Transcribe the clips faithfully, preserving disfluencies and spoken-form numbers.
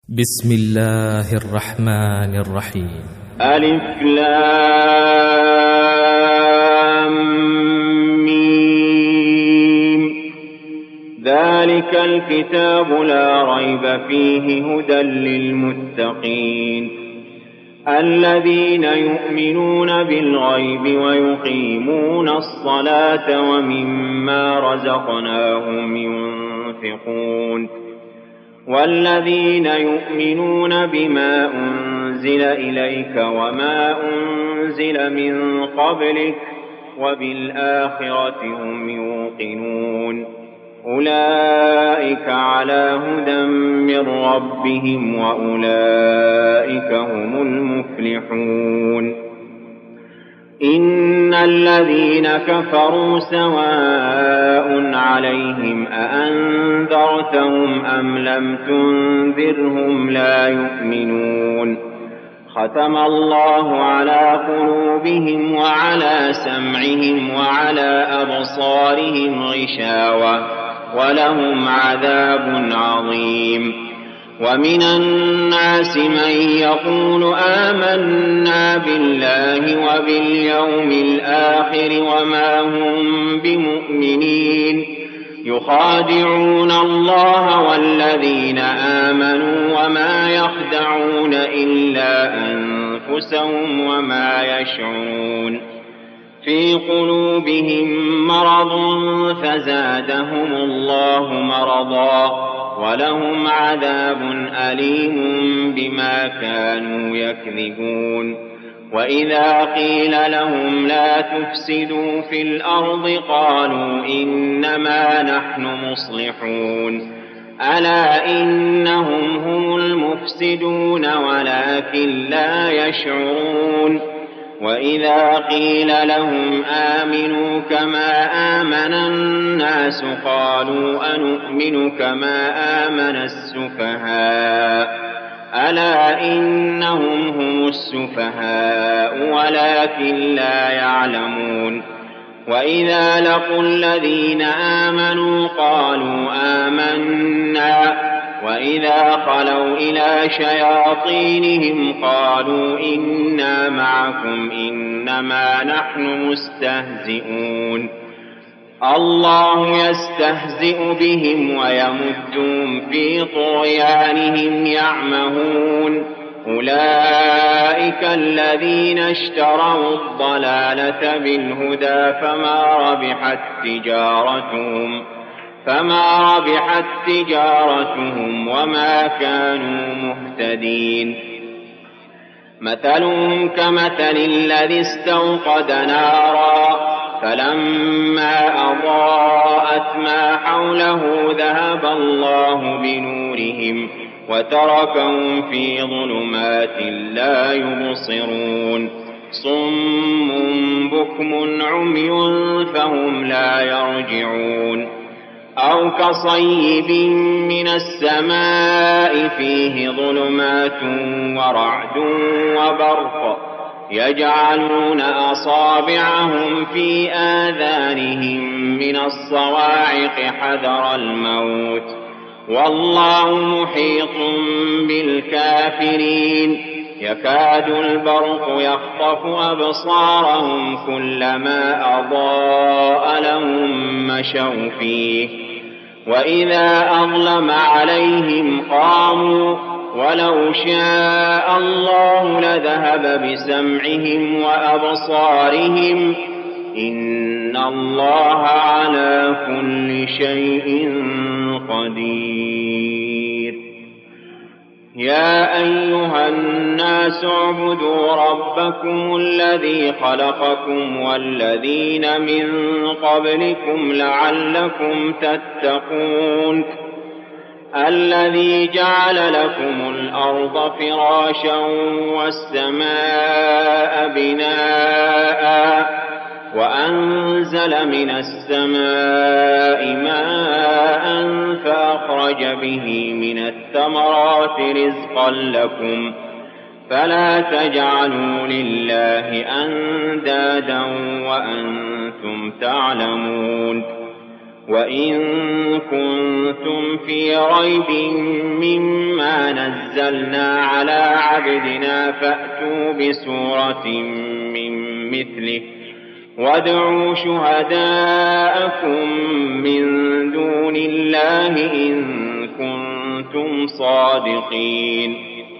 بسم الله الرحمن الرحيم. ألف لام ميم. ذلك الكتاب لا ريب فيه هدى للمتقين الذين يؤمنون بالغيب ويقيمون الصلاة ومما رزقناهم ينفقون والذين يؤمنون بما أنزل إليك وما أنزل من قبلك وبالآخرة هم يوقنون أولئك على هدى من ربهم وأولئك هم المفلحون. إن الذين كفروا سواء عليهم أأنذرتهم أم لم تنذرهم لا يؤمنون. ختم الله على قلوبهم وعلى سمعهم وعلى أبصارهم غشاوة ولهم عذاب عظيم. ومن الناس من يقول آمنا بالله وباليوم الآخر وما هم بمؤمنين يخادعون الله والذين آمنوا وما يخدعون إلا أنفسهم وما يشعرون. في قلوبهم مرض فزادهم الله مرضا ولهم عذاب أليم بما كانوا يكذبون. وإذا قيل لهم لا تفسدوا في الأرض قالوا إنما نحن مصلحون ألا إنهم هم المفسدون ولكن لا يشعرون. وإذا قيل لهم آمنوا كما آمن الناس قالوا أنؤمن كما آمن السفهاء ألا إنهم هم السفهاء ولكن لا يعلمون. وإذا لقوا الذين آمنوا قالوا آمنا وإذا خلوا إلى شياطينهم قالوا إنا معكم إنما نحن مستهزئون. الله يستهزئ بهم ويمدهم في طغيانهم يعمهون. أولئك الذين اشتروا الضلالة بالهدى فما ربحت تجارتهم فما ربحت تجارتهم وما كانوا مهتدين. مثلهم كمثل الذي استوقد نارا فلما أضاءت ما حوله ذهب الله بنورهم وتركهم في ظلمات لا يبصرون. صم بكم عمي فهم لا يرجعون. أو كصيب من السماء فيه ظلمات ورعد وبرق يجعلون أصابعهم في آذانهم من الصواعق حذر الموت والله محيط بالكافرين. يكاد البرق يخطف أبصارهم كلما أضاء لهم مشوا فيه وإذا أظلم عليهم قاموا ولو شاء الله لذهب بسمعهم وأبصارهم إن الله على كل شيء قدير. يا أيها الناس اعبدوا ربكم الذي خلقكم والذين من قبلكم لعلكم تتقون. الذي جعل لكم الأرض فراشا والسماء بناء وأنزل من السماء ماء فأخرج به من الثمرات رزقا لكم فلا تجعلوا لله أندادا وأنتم تعلمون. وإن كنتم في ريب مما نزلنا على عبدنا فأتوا بسورة من مثله وادعوا شهداءكم من دون الله إن كنتم صادقين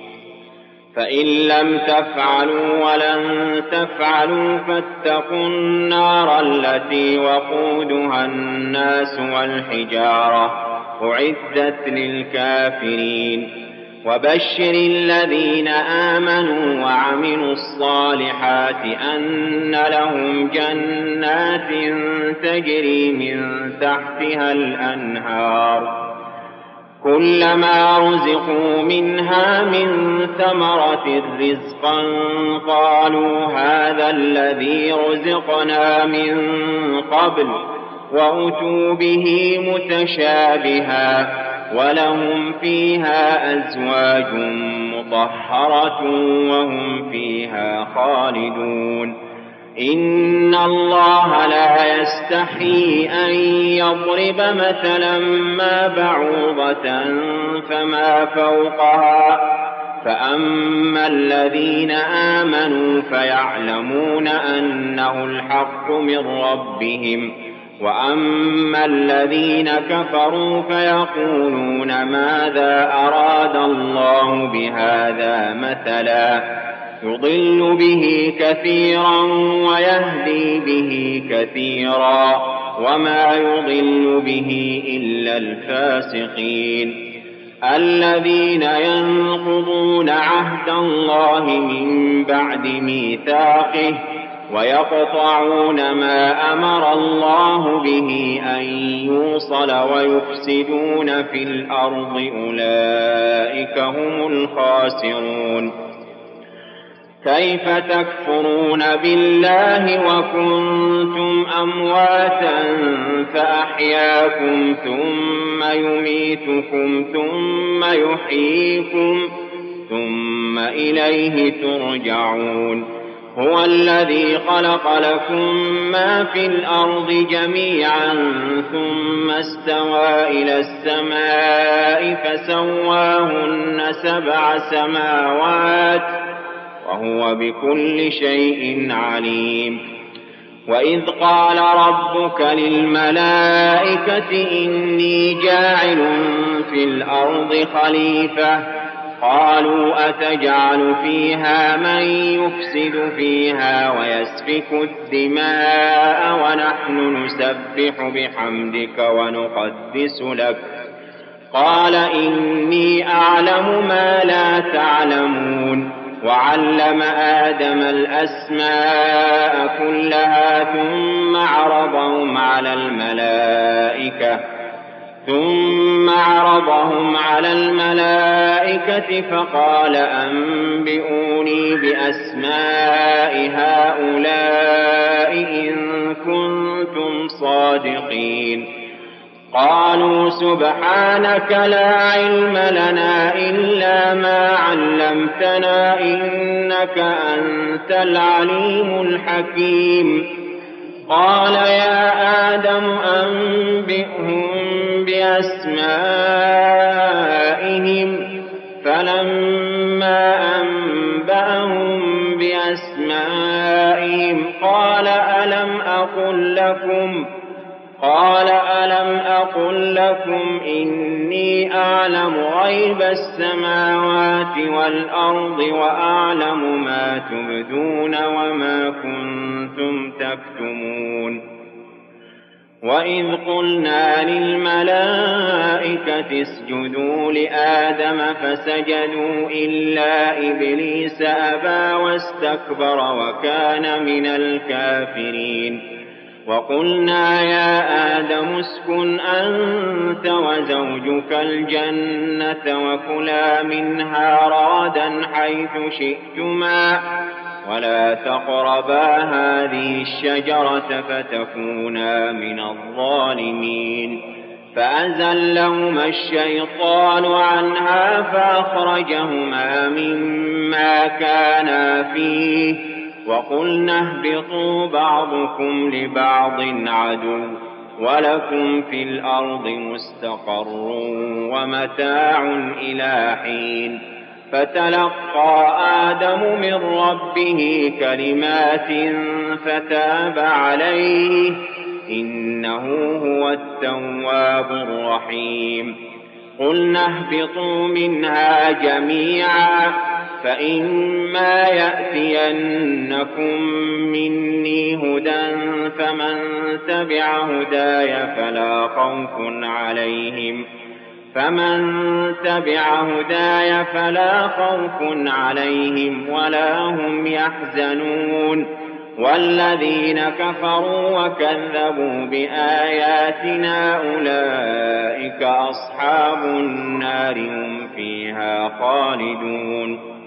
فإن لم تفعلوا ولن تفعلوا فاتقوا النار التي وقودها الناس والحجارة أعدت للكافرين وبشر الذين آمنوا وعملوا الصالحات أن لهم جنات تجري من تحتها الأنهار كلما رزقوا منها من ثمرة رزقا قالوا هذا الذي رزقنا من قبل وأتوا به متشابها ولهم فيها أزواج مطهرة وهم فيها خالدون إن الله لا يستحيي أن يضرب مثلا ما بعوضة فما فوقها فأما الذين آمنوا فيعلمون أنه الحق من ربهم وأما الذين كفروا فيقولون ماذا أراد الله بهذا مثلا يضل به كثيرا ويهدي به كثيرا وما يضل به إلا الفاسقين الذين ينقضون عهد الله من بعد ميثاقه ويقطعون ما أمر الله به أن يوصل ويفسدون في الأرض أولئك هم الخاسرون كيف تكفرون بالله وكنتم أمواتا فأحياكم ثم يميتكم ثم يحييكم ثم إليه ترجعون هو الذي خلق لكم ما في الأرض جميعا ثم استوى إلى السماء فسواهن سبع سماوات وهو بكل شيء عليم وإذ قال ربك للملائكة إني جاعل في الأرض خليفة قالوا أتجعل فيها من يفسد فيها ويسفك الدماء ونحن نسبح بحمدك ونقدس لك قال إني أعلم ما لا تعلمون وعلم آدم الأسماء كلها ثم عرضهم على الملائكة ثم عرضهم على الملائكة فقال أنبئوني بأسماء هؤلاء إن كنتم صادقين قالوا سبحانك لا علم لنا إلا ما علمتنا إنك أنت العليم الحكيم قال يا آدم أنبئهم بأسمائهم فلما أنبأهم بأسمائهم قال ألم أقل لكم قال ألم أقل لكم إني أعلم غيب السماوات والأرض وأعلم ما تبدون وما كنتم تكتمون وإذ قلنا للملائكة اسجدوا لآدم فسجدوا إلا إبليس أبى واستكبر وكان من الكافرين وقلنا يا آدم اسكن أنت وزوجك الجنة وكلا منها رغدا حيث شئتما ولا تقربا هذه الشجرة فتكونا من الظالمين فأزلهما الشيطان عنها فأخرجهما مما كانا فيه وقلنا اهبطوا بعضكم لبعض عدو ولكم في الأرض مستقر ومتاع إلى حين فتلقى آدم من ربه كلمات فتاب عليه إنه هو التواب الرحيم قلنا اهبطوا منها جميعا فإما يأتينكم مني هدى فمن تبع هداي فلا خوف عليهم فمن تبع هداي فلا خوف عليهم ولا هم يحزنون والذين كفروا وكذبوا بآياتنا أولئك أصحاب النار هم فيها خالدون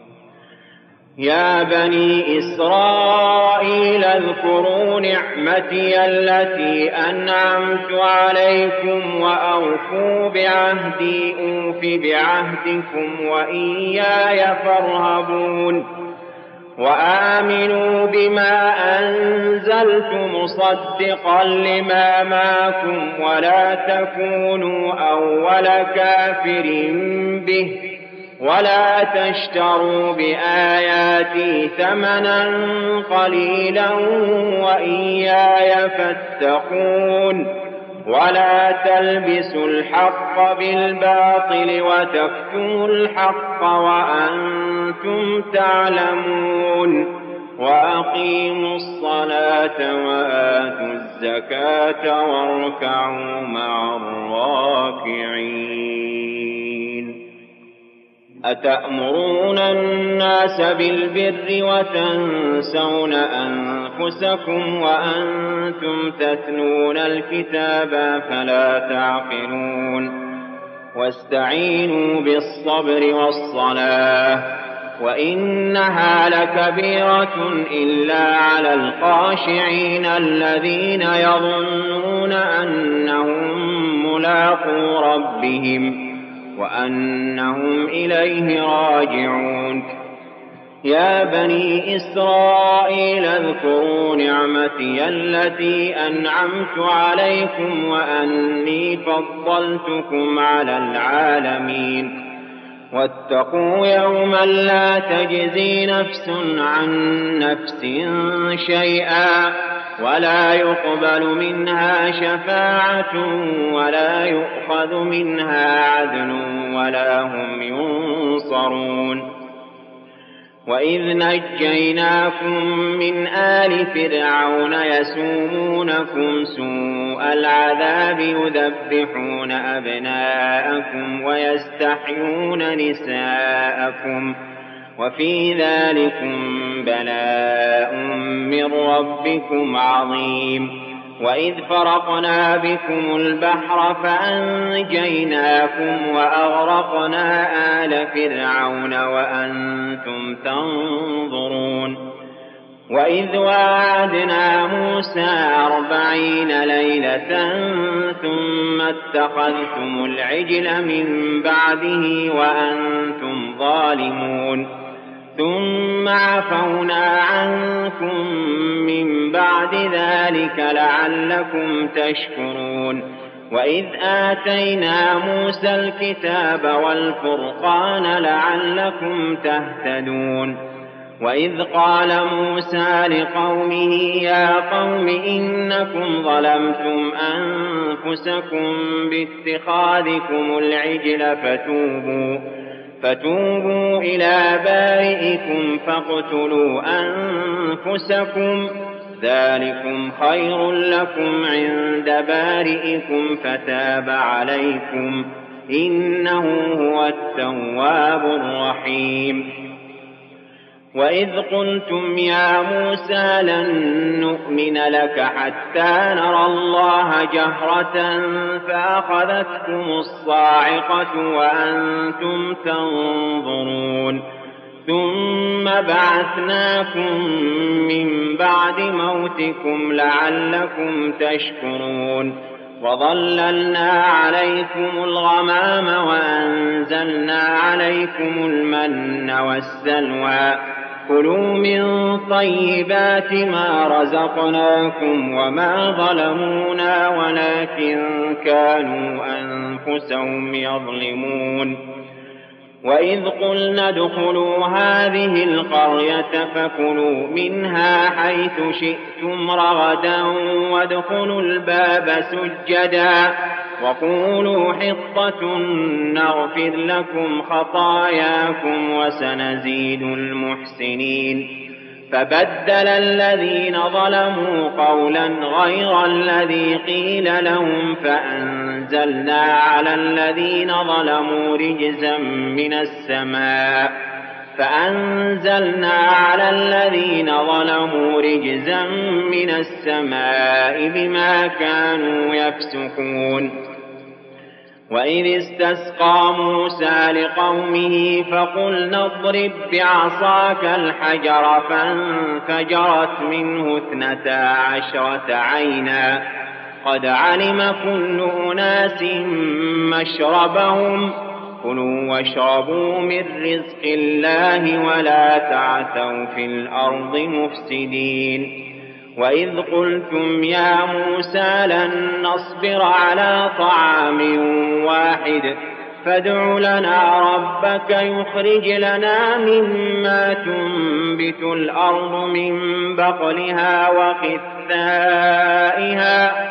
يا بني إسرائيل اذكروا نعمتي التي أنعمت عليكم وأوفوا بعهدي أوف بعهدكم وإياي فارهبون وآمنوا بما أنزلت مصدقا لما معكم ولا تكونوا أول كافر به ولا تشتروا بآياتي ثمنا قليلا وإياي فاتقون ولا تلبسوا الحق بالباطل وتكتموا الحق وأنتم تعلمون وأقيموا الصلاة وآتوا الزكاة واركعوا مع الراكعين أتأمرون الناس بالبر وتنسون أنفسكم وأنتم تتلون الكتاب فلا تعقلون واستعينوا بالصبر والصلاة وإنها لكبيرة إلا على الخاشعين الذين يظنون أنهم ملاقو ربهم وأنهم إليه راجعون يا بني إسرائيل اذكروا نعمتي التي أنعمت عليكم وأني فضلتكم على العالمين واتقوا يوما لا تجزي نفس عن نفس شيئا ولا يقبل منها شفاعة ولا يؤخذ منها عدل ولا هم ينصرون وإذ نجيناكم من آل فرعون يسومونكم سوء العذاب يذبحون أبناءكم ويستحيون نساءكم وفي ذلكم بلاء من ربكم عظيم وإذ فرقنا بكم البحر فأنجيناكم وأغرقنا آل فرعون وأنتم تنظرون وإذ واعدنا موسى أربعين ليلة ثم اتخذتم العجل من بعده وأنتم ظالمون ثم عفونا عنكم من بعد ذلك لعلكم تشكرون وإذ آتينا موسى الكتاب والفرقان لعلكم تهتدون وإذ قال موسى لقومه يا قوم إنكم ظلمتم أنفسكم باتخاذكم العجل فتوبوا فتوبوا إلى بارئكم فاقتلوا أنفسكم ذلكم خير لكم عند بارئكم فتاب عليكم إنه هو التواب الرحيم وإذ قلتم يا موسى لن نؤمن لك حتى نرى الله جهرة فأخذتكم الصاعقة وأنتم تنظرون ثم بعثناكم من بعد موتكم لعلكم تشكرون وظللنا عليكم الغمام وأنزلنا عليكم المن والسلوى كلوا من طيبات ما رزقناكم وما ظلمونا ولكن كانوا أنفسهم يظلمون وإذ قلنا ادخلوا هذه القرية فكلوا منها حيث شئتم رغدا وادخلوا الباب سجدا وقولوا حطة نغفر لكم خطاياكم وسنزيد المحسنين فبدل الذين ظلموا قولا غير الذي قيل لهم فأنزلنا على الذين ظلموا رجزا من السماء فأنزلنا على الذين ظلموا رجزا من السماء بما كانوا يفسقون وإذ استسقى موسى لقومه فقلنا اضرب بعصاك الحجر فانفجرت منه اثنتا عشرة عينا قد علم كل أناس مشربهم كلوا واشربوا من رزق الله ولا تعثوا في الأرض مفسدين وإذ قلتم يا موسى لن نصبر على طعام واحد فادع لنا ربك يخرج لنا مما تنبت الأرض من بقلها وقثائها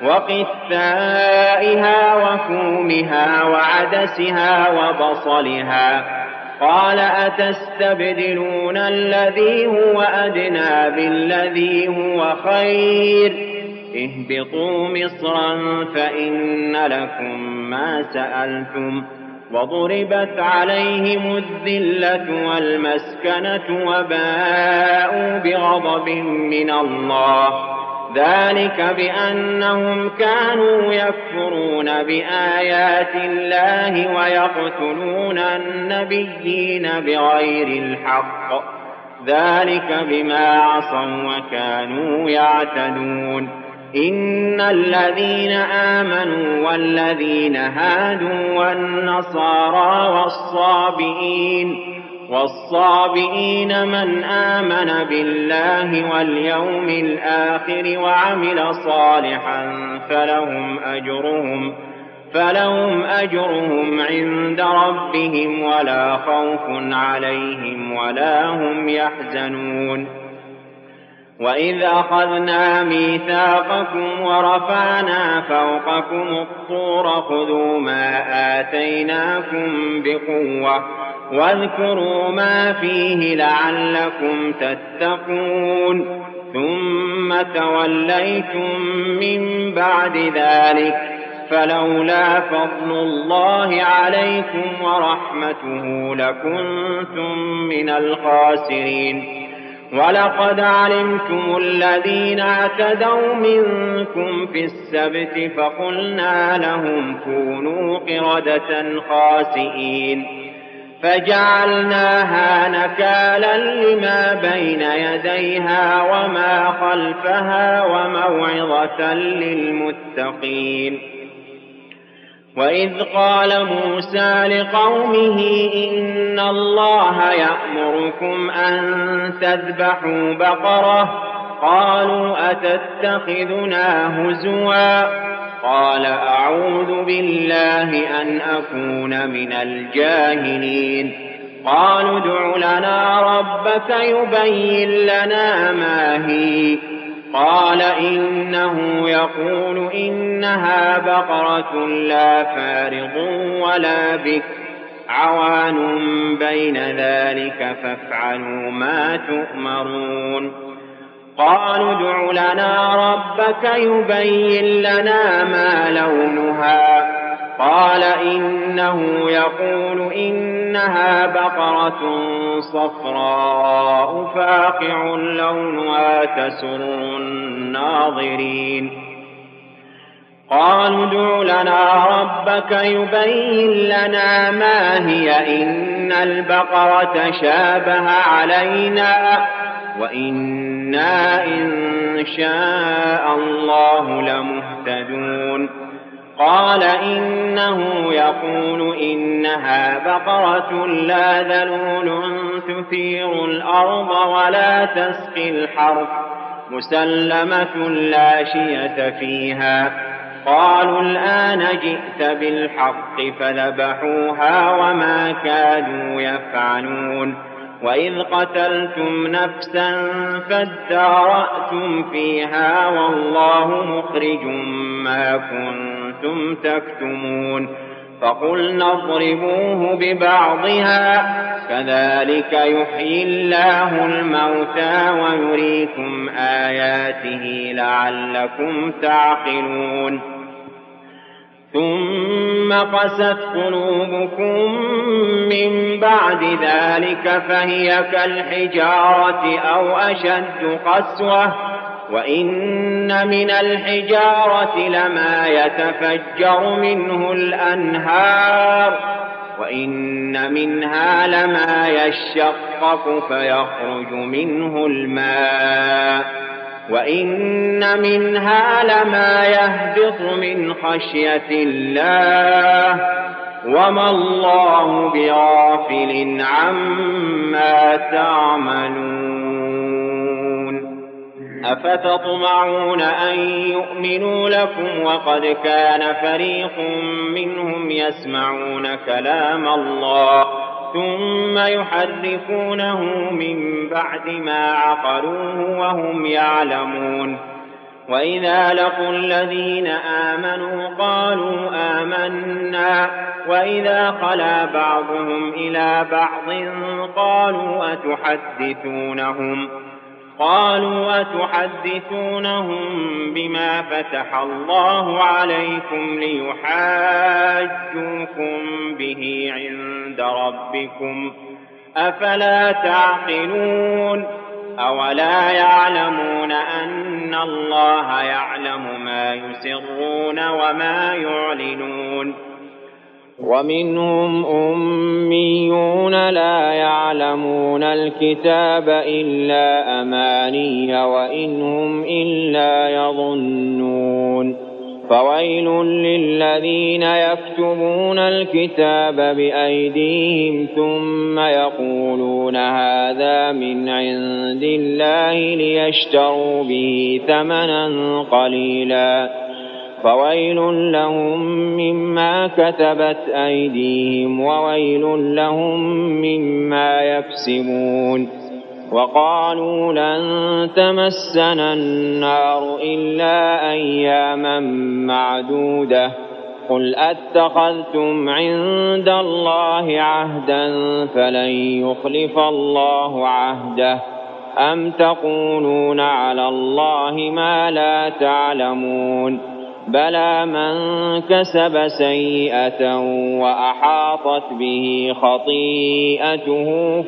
وقثائها وفومها وعدسها وبصلها قال أتستبدلون الذي هو أدنى بالذي هو خير اهبطوا مصرا فإن لكم ما سألتم وضربت عليهم الذلة والمسكنة وباءوا بغضب من الله ذلك بأنهم كانوا يكفرون بآيات الله ويقتلون النبيين بغير الحق ذلك بما عصوا وكانوا يعتدون إن الذين آمنوا والذين هادوا والنصارى والصابئين والصابئين من آمن بالله واليوم الآخر وعمل صالحا فلهم أجرهم فلهم أجرهم عند ربهم ولا خوف عليهم ولا هم يحزنون وإذ أخذنا ميثاقكم ورفعنا فوقكم الطور خذوا ما آتيناكم بقوة واذكروا ما فيه لعلكم تتقون ثم توليتم من بعد ذلك فلولا فضل الله عليكم ورحمته لكنتم من الخاسرين ولقد علمتم الذين اعتدوا منكم في السبت فقلنا لهم كونوا قردة خاسئين فجعلناها نكالا لما بين يديها وما خلفها وموعظة للمتقين وإذ قال موسى لقومه إن الله يأمركم أن تذبحوا بقرة قالوا أتتخذنا هزوا قال أعوذ بالله أن أكون من الجاهلين قالوا ادع لنا ربك يبين لنا ما هي قال إنه يقول إنها بقرة لا فارض ولا بكر عوان بين ذلك فافعلوا ما تؤمرون قالوا ادع لنا ربك يبين لنا ما لونها قال إنه يقول إنها بقرة صفراء فاقع لونها تسر الناظرين قالوا ادع لنا ربك يبين لنا ما هي إن البقرة شابه علينا وإنا إن شاء الله لمهتدون قال إنه يقول إنها بقرة لا ذلول تثير الأرض ولا تسقي الحرث مسلمة لا شية فيها. قالوا الآن جئت بالحق فذبحوها وما كادوا يفعلون. وإذ قتلتم نفسا فادارأتم فيها والله مخرج ما كنتم تكتمون. فقلنا اضربوه ببعضها كذلك يحيي الله الموتى ويريكم آياته لعلكم تعقلون. ثم قست قلوبكم من بعد ذلك فهي كالحجارة أو أشد قسوة. وإن من الحجارة لما يتفجر منه الأنهار وإن منها لما يشقق فيخرج منه الماء وإن منها لما يهبط من خشية الله وما الله بغافل عما تعملون. أفتطمعون أن يؤمنوا لكم وقد كان فريق منهم يسمعون كلام الله ثم يحرفونه من بعد ما عقلوه وهم يعلمون. وإذا لقوا الذين آمنوا قالوا آمنا وإذا خلا بعضهم إلى بعض قالوا أتحدثونهم قالوا أتحدثونهم بما فتح الله عليكم ليحاجوكم به عند ربكم أفلا تعقلون. أولا يعلمون أن الله يعلم ما يسرون وما يعلنون. ومنهم أميون لا يعلمون الكتاب إلا أماني وإنهم إلا يظنون. فويل للذين يكتبون الكتاب بأيديهم ثم يقولون هذا من عند الله ليشتروا به ثمنا قليلا فويل لهم مما كتبت أيديهم وويل لهم مما يكسبون. وقالوا لن تمسنا النار إلا أياما معدودة قل أتخذتم عند الله عهدا فلن يخلف الله عهده أم تقولون على الله ما لا تعلمون. بلى من كسب سيئة وأحاطت به خطيئته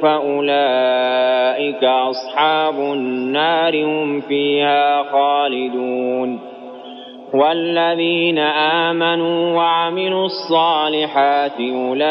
فأولئك أصحاب النار هم فيها خالدون. والذين آمنوا وعملوا الصالحات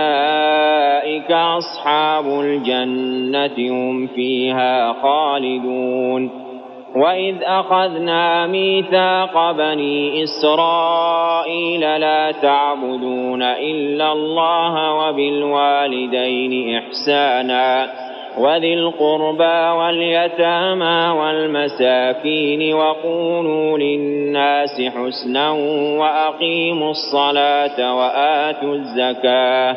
أولئك أصحاب الجنة هم فيها خالدون. وإذ أخذنا ميثاق بني إسرائيل لا تعبدون إلا الله وبالوالدين إحسانا وذي القربى واليتامى والمساكين وقولوا للناس حسنا وأقيموا الصلاة وآتوا الزكاة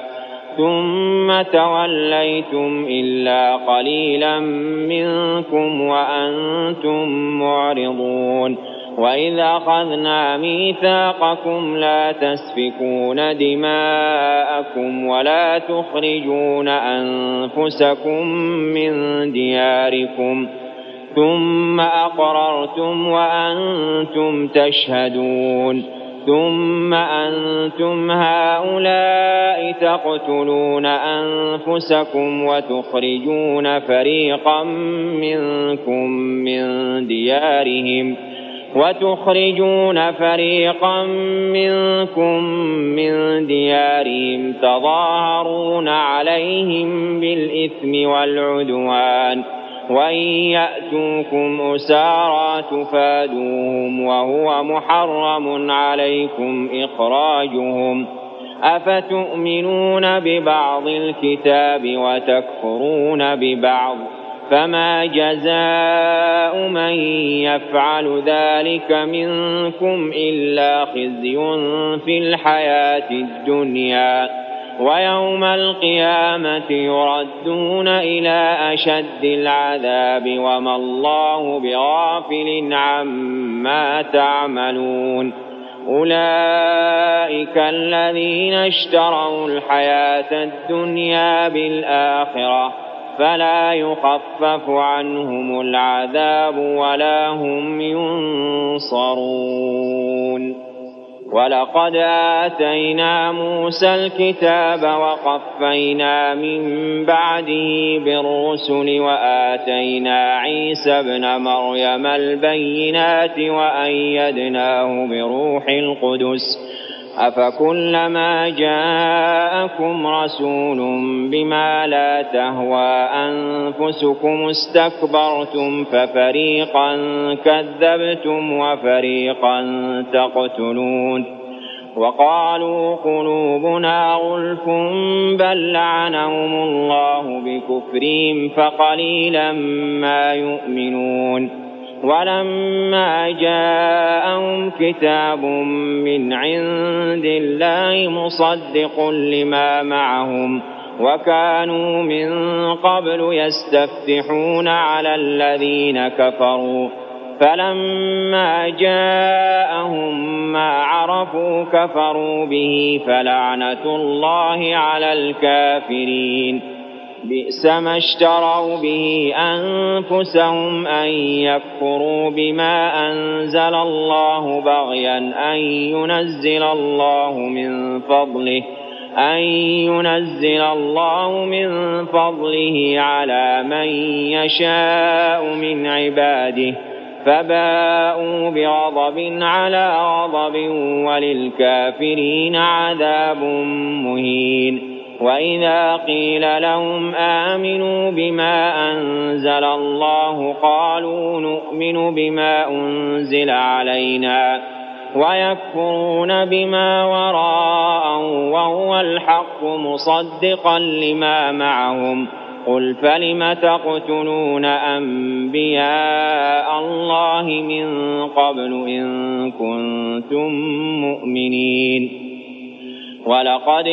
ثم توليتم إلا قليلا منكم وأنتم معرضون. وإذا أخذنا ميثاقكم لا تسفكون دماءكم ولا تخرجون أنفسكم من دياركم ثم أقررتم وأنتم تشهدون ثم أنتم هؤلاء تقتلون أنفسكم وتخرجون فريقا منكم من ديارهم وتخرجون فريقا منكم من ديارهم تظاهرون عليهم بالإثم والعدوان وإن يأتوكم أسارى تفادوهم وهو محرم عليكم إخراجهم أفتؤمنون ببعض الكتاب وتكفرون ببعض فما جزاء من يفعل ذلك منكم إلا خزي في الحياة الدنيا ويوم القيامة يردون إلى أشد العذاب وما الله بغافل عما تعملون أولئك الذين اشتروا الحياة الدنيا بالآخرة فلا يخفف عنهم العذاب ولا هم ينصرون ولقد آتينا موسى الكتاب وقفينا من بعده بالرسل وآتينا عيسى ابن مريم البينات وأيدناه بروح القدس أفكلما جاءكم رسول بما لا تهوى أنفسكم استكبرتم ففريقا كذبتم وفريقا تقتلون وقالوا قلوبنا غلف بل لعنهم الله بكفرهم فقليلا ما يؤمنون ولما جاءهم كتاب من عند الله مصدق لما معهم وكانوا من قبل يستفتحون على الذين كفروا فلما جاءهم ما عرفوا كفروا به فلعنة الله على الكافرين بئس ما اشتروا به أنفسهم أن يكفروا بما أنزل الله بغيا أن ينزل الله من فضله أن ينزل الله من فضله على من يشاء من عباده فباءوا بغضب على غضب وللكافرين عذاب مهين وإذا قيل لهم آمنوا بما أنزل الله قالوا نؤمن بما أنزل علينا ويكفرون بما وراءه وهو الحق مصدقا لما معهم قل فلم تقتلون أنبياء الله من قبل إن كنتم مؤمنين ولقد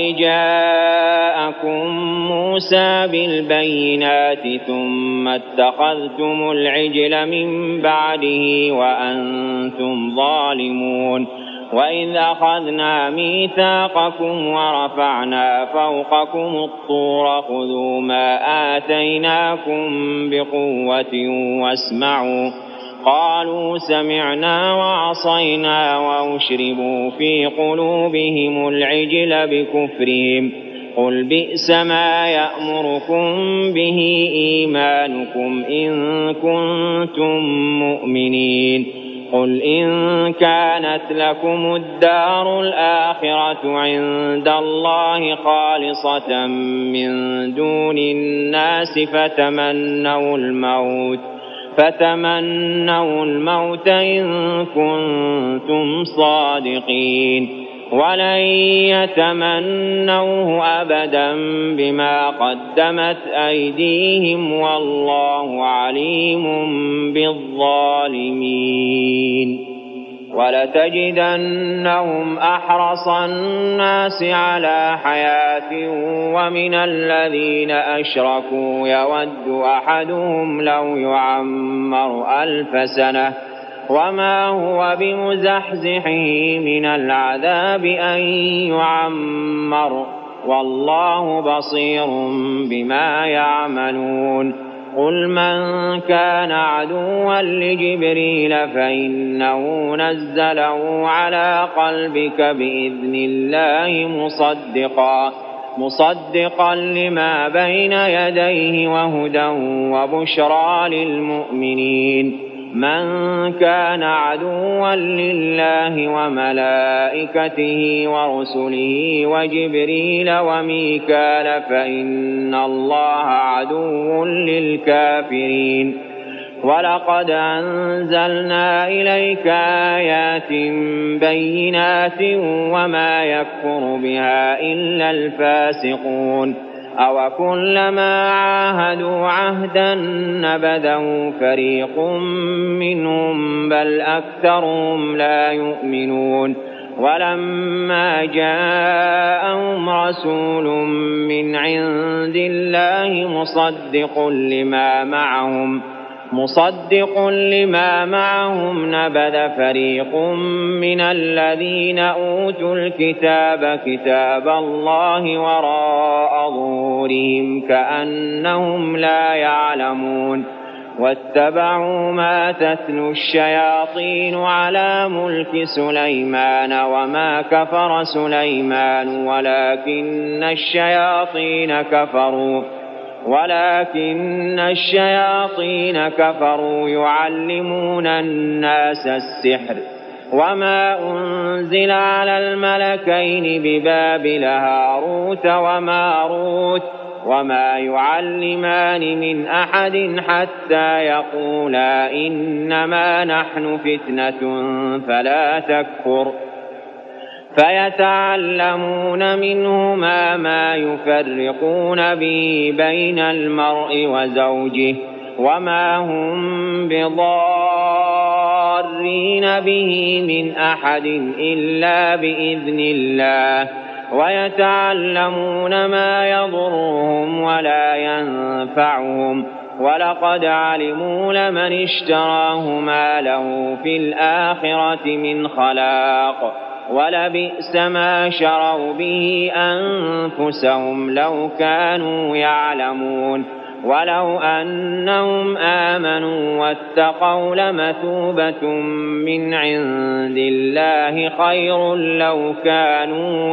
جاءكم موسى بالبينات ثم اتخذتم العجل من بعده وأنتم ظالمون وإذ أخذنا ميثاقكم ورفعنا فوقكم الطور خذوا ما آتيناكم بقوة واسمعوا قالوا سمعنا وعصينا وأشربوا في قلوبهم العجل بكفرهم قل بئس ما يأمركم به إيمانكم إن كنتم مؤمنين قل إن كانت لكم الدار الآخرة عند الله خالصة من دون الناس فتمنوا الموت فتمنوا الموت إن كنتم صادقين ولن يتمنوه أبدا بما قدمت أيديهم والله عليم بالظالمين ولتجدنهم أحرص الناس على حياة ومن الذين أشركوا يود أحدهم لو يعمر ألف سنة وما هو بمزحزحه من العذاب أن يعمر والله بصير بما يعملون قل من كان عدوا لجبريل فإنه نزله على قلبك بإذن الله مصدقا مصدقا لما بين يديه وهدى وبشرى للمؤمنين من كان عدوا لله وملائكته ورسله وجبريل وميكال فإن الله عدو للكافرين ولقد أنزلنا إليك آيات بينات وما يكفر بها إلا الفاسقون أو كلما عاهدوا عهدا نبذه فريق منهم بل أكثرهم لا يؤمنون ولما جاءهم رسول من عند الله مصدق لما معهم مصدق لما معهم نبذ فريق من الذين أوتوا الكتاب كتاب الله وراء ظهورهم كأنهم لا يعلمون واتبعوا ما تتلو الشياطين على ملك سليمان وما كفر سليمان ولكن الشياطين كفروا ولكن الشياطين كفروا يعلمون الناس السحر وما أنزل على الملكين ببابل هاروت وماروت وما يعلمان من أحد حتى يقولا إنما نحن فتنة فلا تكفر فيتعلمون منهما ما يفرقون به بين المرء وزوجه وما هم بضارين به من أحد إلا بإذن الله ويتعلمون ما يضرهم ولا ينفعهم ولقد علموا لمن اشتراه ما له في الآخرة من خلاق ولبئس ما شروا به أنفسهم لو كانوا يعلمون ولو أنهم آمنوا واتقوا لمثوبة من عند الله خير لو كانوا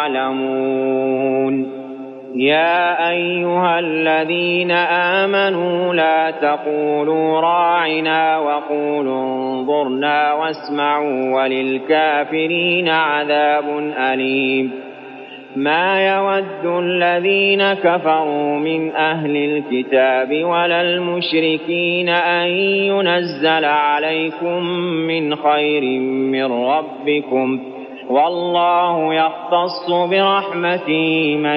يعلمون يا أيها الذين آمنوا لا تقولوا راعنا وقولوا انظرنا واسمعوا وللكافرين عذاب أليم ما يود الذين كفروا من أهل الكتاب ولا المشركين أن ينزل عليكم من خير من ربكم والله يختص برحمته من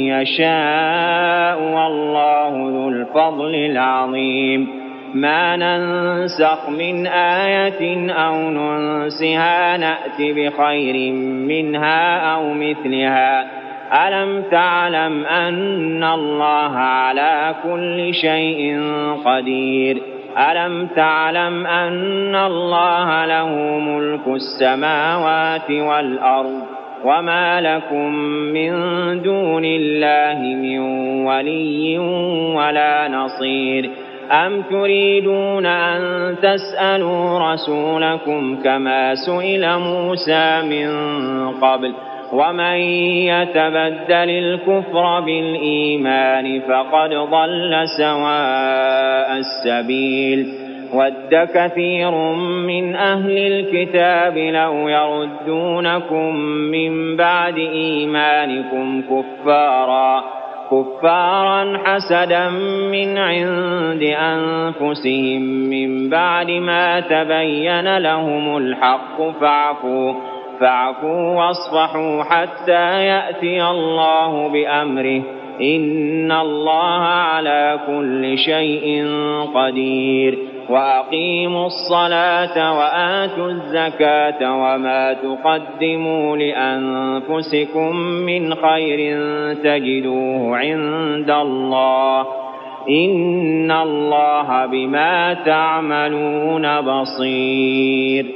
يشاء والله ذو الفضل العظيم ما ننسخ من آية أو ننسها نأت بخير منها أو مثلها ألم تعلم أن الله على كل شيء قدير ألم تعلم أن الله له ملك السماوات والأرض وما لكم من دون الله من ولي ولا نصير أم تريدون أن تسألوا رسولكم كما سئل موسى من قبل ومن يتبدل الكفر بالإيمان فقد ضل سواء السبيل ود كثير من أهل الكتاب لو يردونكم من بعد إيمانكم كفارا كفارا حسدا من عند أنفسهم من بعد ما تبين لهم الحق فاعفوا فاعفوا واصفحوا حتى يأتي الله بأمره إن الله على كل شيء قدير وأقيموا الصلاة وآتوا الزكاة وما تقدموا لأنفسكم من خير تجدوه عند الله إن الله بما تعملون بصير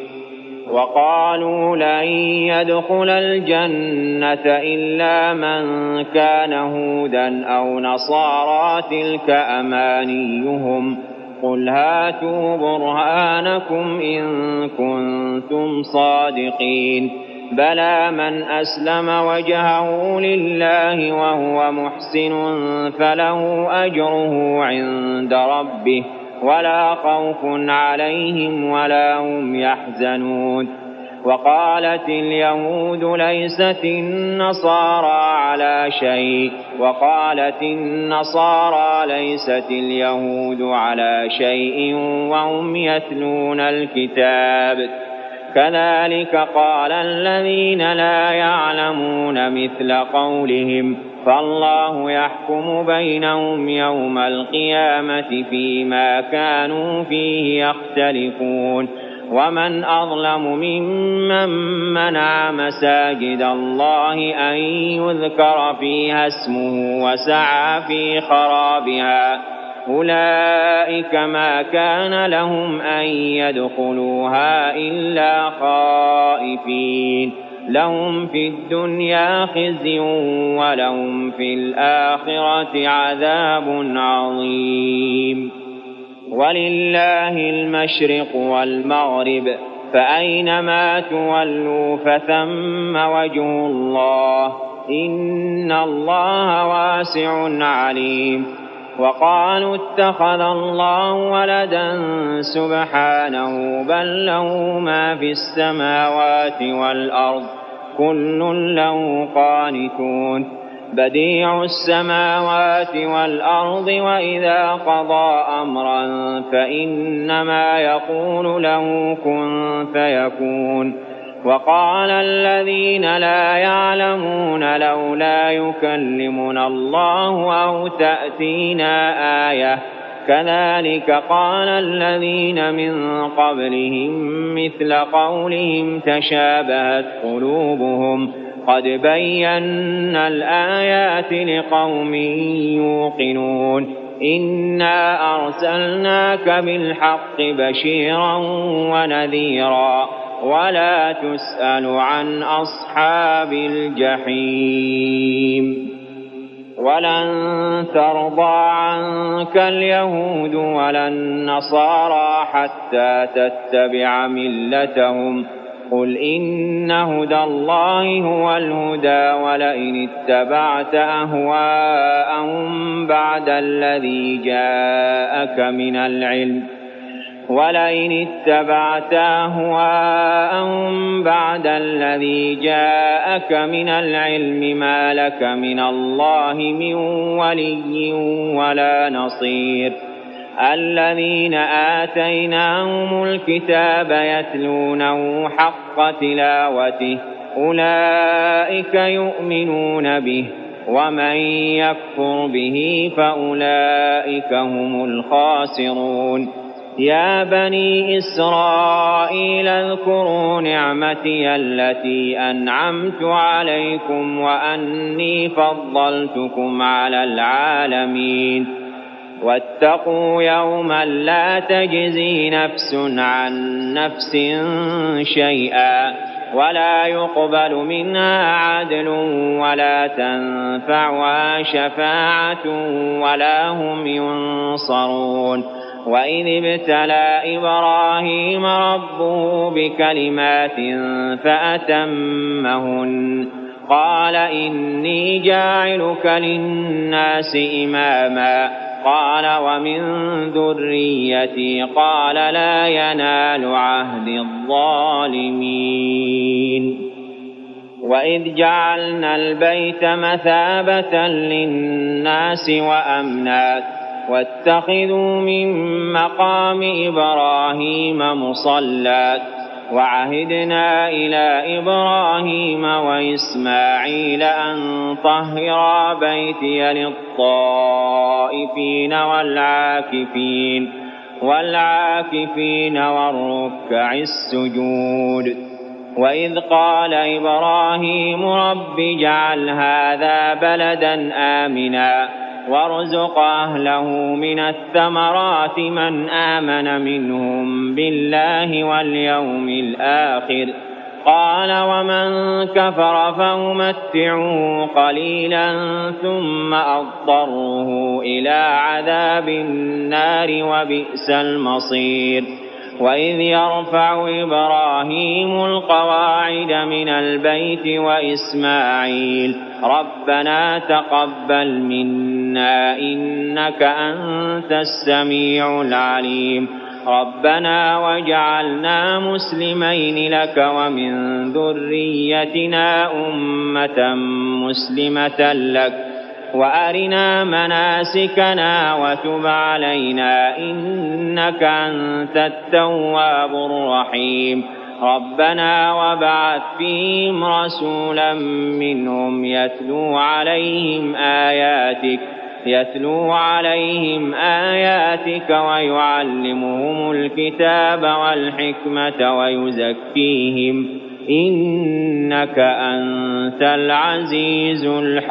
وقالوا لن يدخل الجنة إلا من كان هودا أو نصارى تلك أمانيهم قل هاتوا برهانكم إن كنتم صادقين بلى من أسلم وجهه لله وهو محسن فله أجره عند ربه ولا خوف عليهم ولا هم يحزنون. وقالت اليهود ليست النصارى على شيء وقالت النصارى ليست اليهود على شيء وهم يتلون الكتاب. كذلك قال الذين لا يعلمون مثل قولهم فالله يحكم بينهم يوم القيامة فيما كانوا فيه يختلفون. ومن أظلم ممن منع مساجد الله أن يذكر فيها اسمه وسعى في خرابها أولئك ما كان لهم أن يدخلوها إلا خائفين لهم في الدنيا خزي ولهم في الآخرة عذاب عظيم. ولله المشرق والمغرب فأينما تولوا فثم وجه الله إن الله واسع عليم. وقالوا اتخذ الله ولدا سبحانه بل له ما في السماوات والأرض كل له قانتون. بديع السماوات والأرض وإذا قضى أمرا فإنما يقول له كن فيكون. وقال الذين لا يعلمون لولا يكلمنا الله أو تأتينا آية كذلك قال الذين من قبلهم مثل قولهم تشابهت قلوبهم قد بينا الآيات لقوم يوقنون. إنا أرسلناك بالحق بشيرا ونذيرا ولا تسأل عن أصحاب الجحيم. ولن ترضى عنك اليهود ولا النصارى حتى تتبع ملتهم قل إن هدى الله هو الهدى ولئن اتبعت أهواءهم بعد الذي جاءك من العلم ولئن اتبعت أهواءهم بعد الذي جاءك من العلم ما لك من الله من ولي ولا نصير. الذين آتيناهم الكتاب يتلونه حق تلاوته أولئك يؤمنون به ومن يكفر به فأولئك هم الخاسرون. يا بني إسرائيل اذكروا نعمتي التي أنعمت عليكم وأني فضلتكم على العالمين. واتقوا يوما لا تجزي نفس عن نفس شيئا ولا يقبل منها عدل ولا تنفعها شفاعة ولا هم ينصرون. وإذ ابتلى إبراهيم ربه بكلمات فأتمهن قال إني جاعلك للناس إماما قال ومن ذريتي قال لا ينال عهد الظالمين. وإذ جعلنا البيت مثابة للناس وأمنا واتخذوا من مقام إبراهيم مصلى وعهدنا إلى إبراهيم وإسماعيل أن طهرا بيتي للطائفين والعاكفين والعاكفين والركع السجود. وإذ قال إبراهيم رب اجعل هذا بلدا آمنا وارزق أهله من الثمرات من آمن منهم بالله واليوم الآخر قال ومن كفر فأمتعه قليلا ثم أضطره إلى عذاب النار وبئس المصير. وإذ يرفع إبراهيم القواعد من البيت وإسماعيل ربنا تقبل منا إنك أنت السميع العليم ربنا واجعلنا مسلمين لك ومن ذريتنا أمة مسلمة لك وأرنا مناسكنا وتب علينا إنك أنت التواب الرحيم ربنا وابعث فيهم رسولا منهم يتلو عليهم آياتك يتلو عليهم آياتك ويعلمهم الكتاب والحكمة ويزكيهم إنك أنت العزيز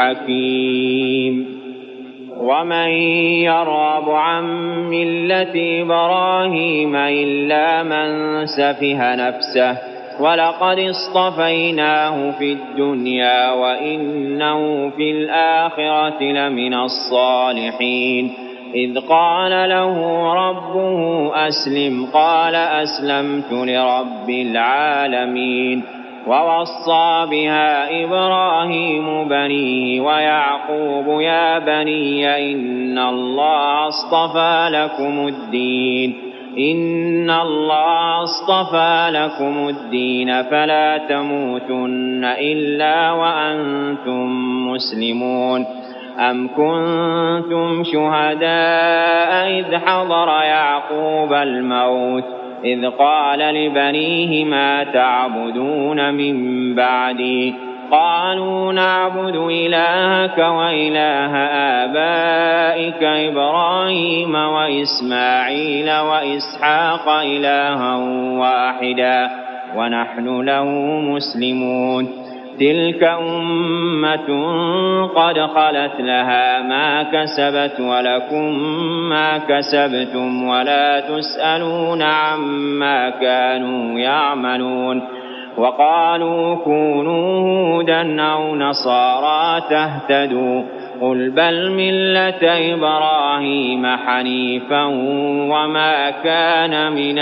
الحكيم ومن يرغب عن ملة إبراهيم إلا من سفه نفسه ولقد اصطفيناه في الدنيا وإنه في الآخرة لمن الصالحين إذ قال له ربه أسلم قال أسلمت لرب العالمين ووصى بها إبراهيم بنيه ويعقوب يا بني إن الله اصطفى لكم الدين إن الله اصطفى لكم الدين فلا تموتن إلا وأنتم مسلمون أم كنتم شهداء إذ حضر يعقوب الموت إذ قال لبنيه ما تعبدون من بعدي قالوا نعبد إلهك وإله آبائك إبراهيم وإسماعيل وإسحاق إلها واحدا ونحن له مسلمون تلك أمة قد خلت لها ما كسبت ولكم ما كسبتم ولا تسألون عما كانوا يعملون وقالوا كونوا هودا أو نصارى تهتدوا قل بل ملة إبراهيم حنيفا وما كان من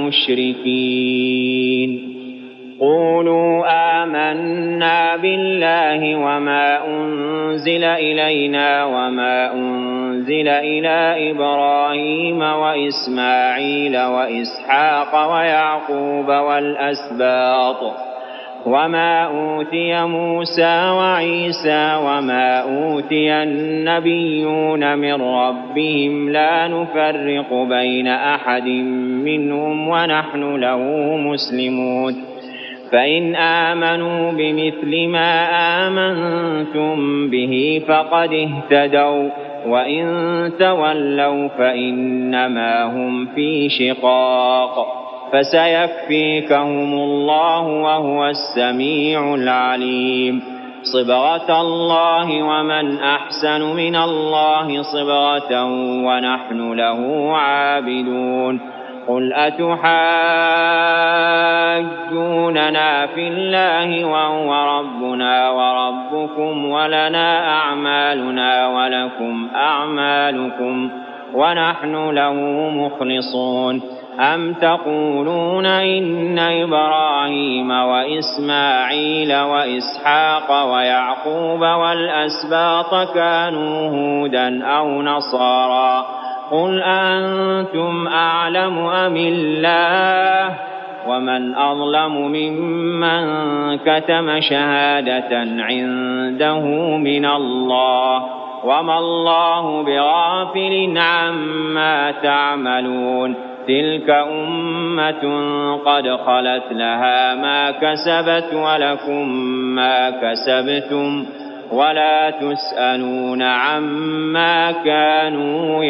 المشركين قولوا آمنا بالله وما أنزل إلينا وما أنزل إلى إبراهيم وإسماعيل وإسحاق ويعقوب والأسباط وما أوتي موسى وعيسى وما أوتي النبيون من ربهم لا نفرق بين أحد منهم ونحن له مسلمون فإن آمنوا بمثل ما آمنتم به فقد اهتدوا وإن تولوا فإنما هم في شقاق فسيكفيكهم الله وهو السميع العليم صبغة الله ومن أحسن من الله صبغة ونحن له عابدون قل أتحاجوننا في الله وهو ربنا وربكم ولنا أعمالنا ولكم أعمالكم ونحن له مخلصون أم تقولون إن إبراهيم وإسماعيل وإسحاق ويعقوب والأسباط كانوا هودا أو نصارى قل أنتم أعلم أم الله ومن أظلم ممن كتم شهادة عنده من الله وما الله بغافل عما تعملون تلك أمة قد خلت لها ما كسبت ولكم ما كسبتم ولا تسألون عما كانوا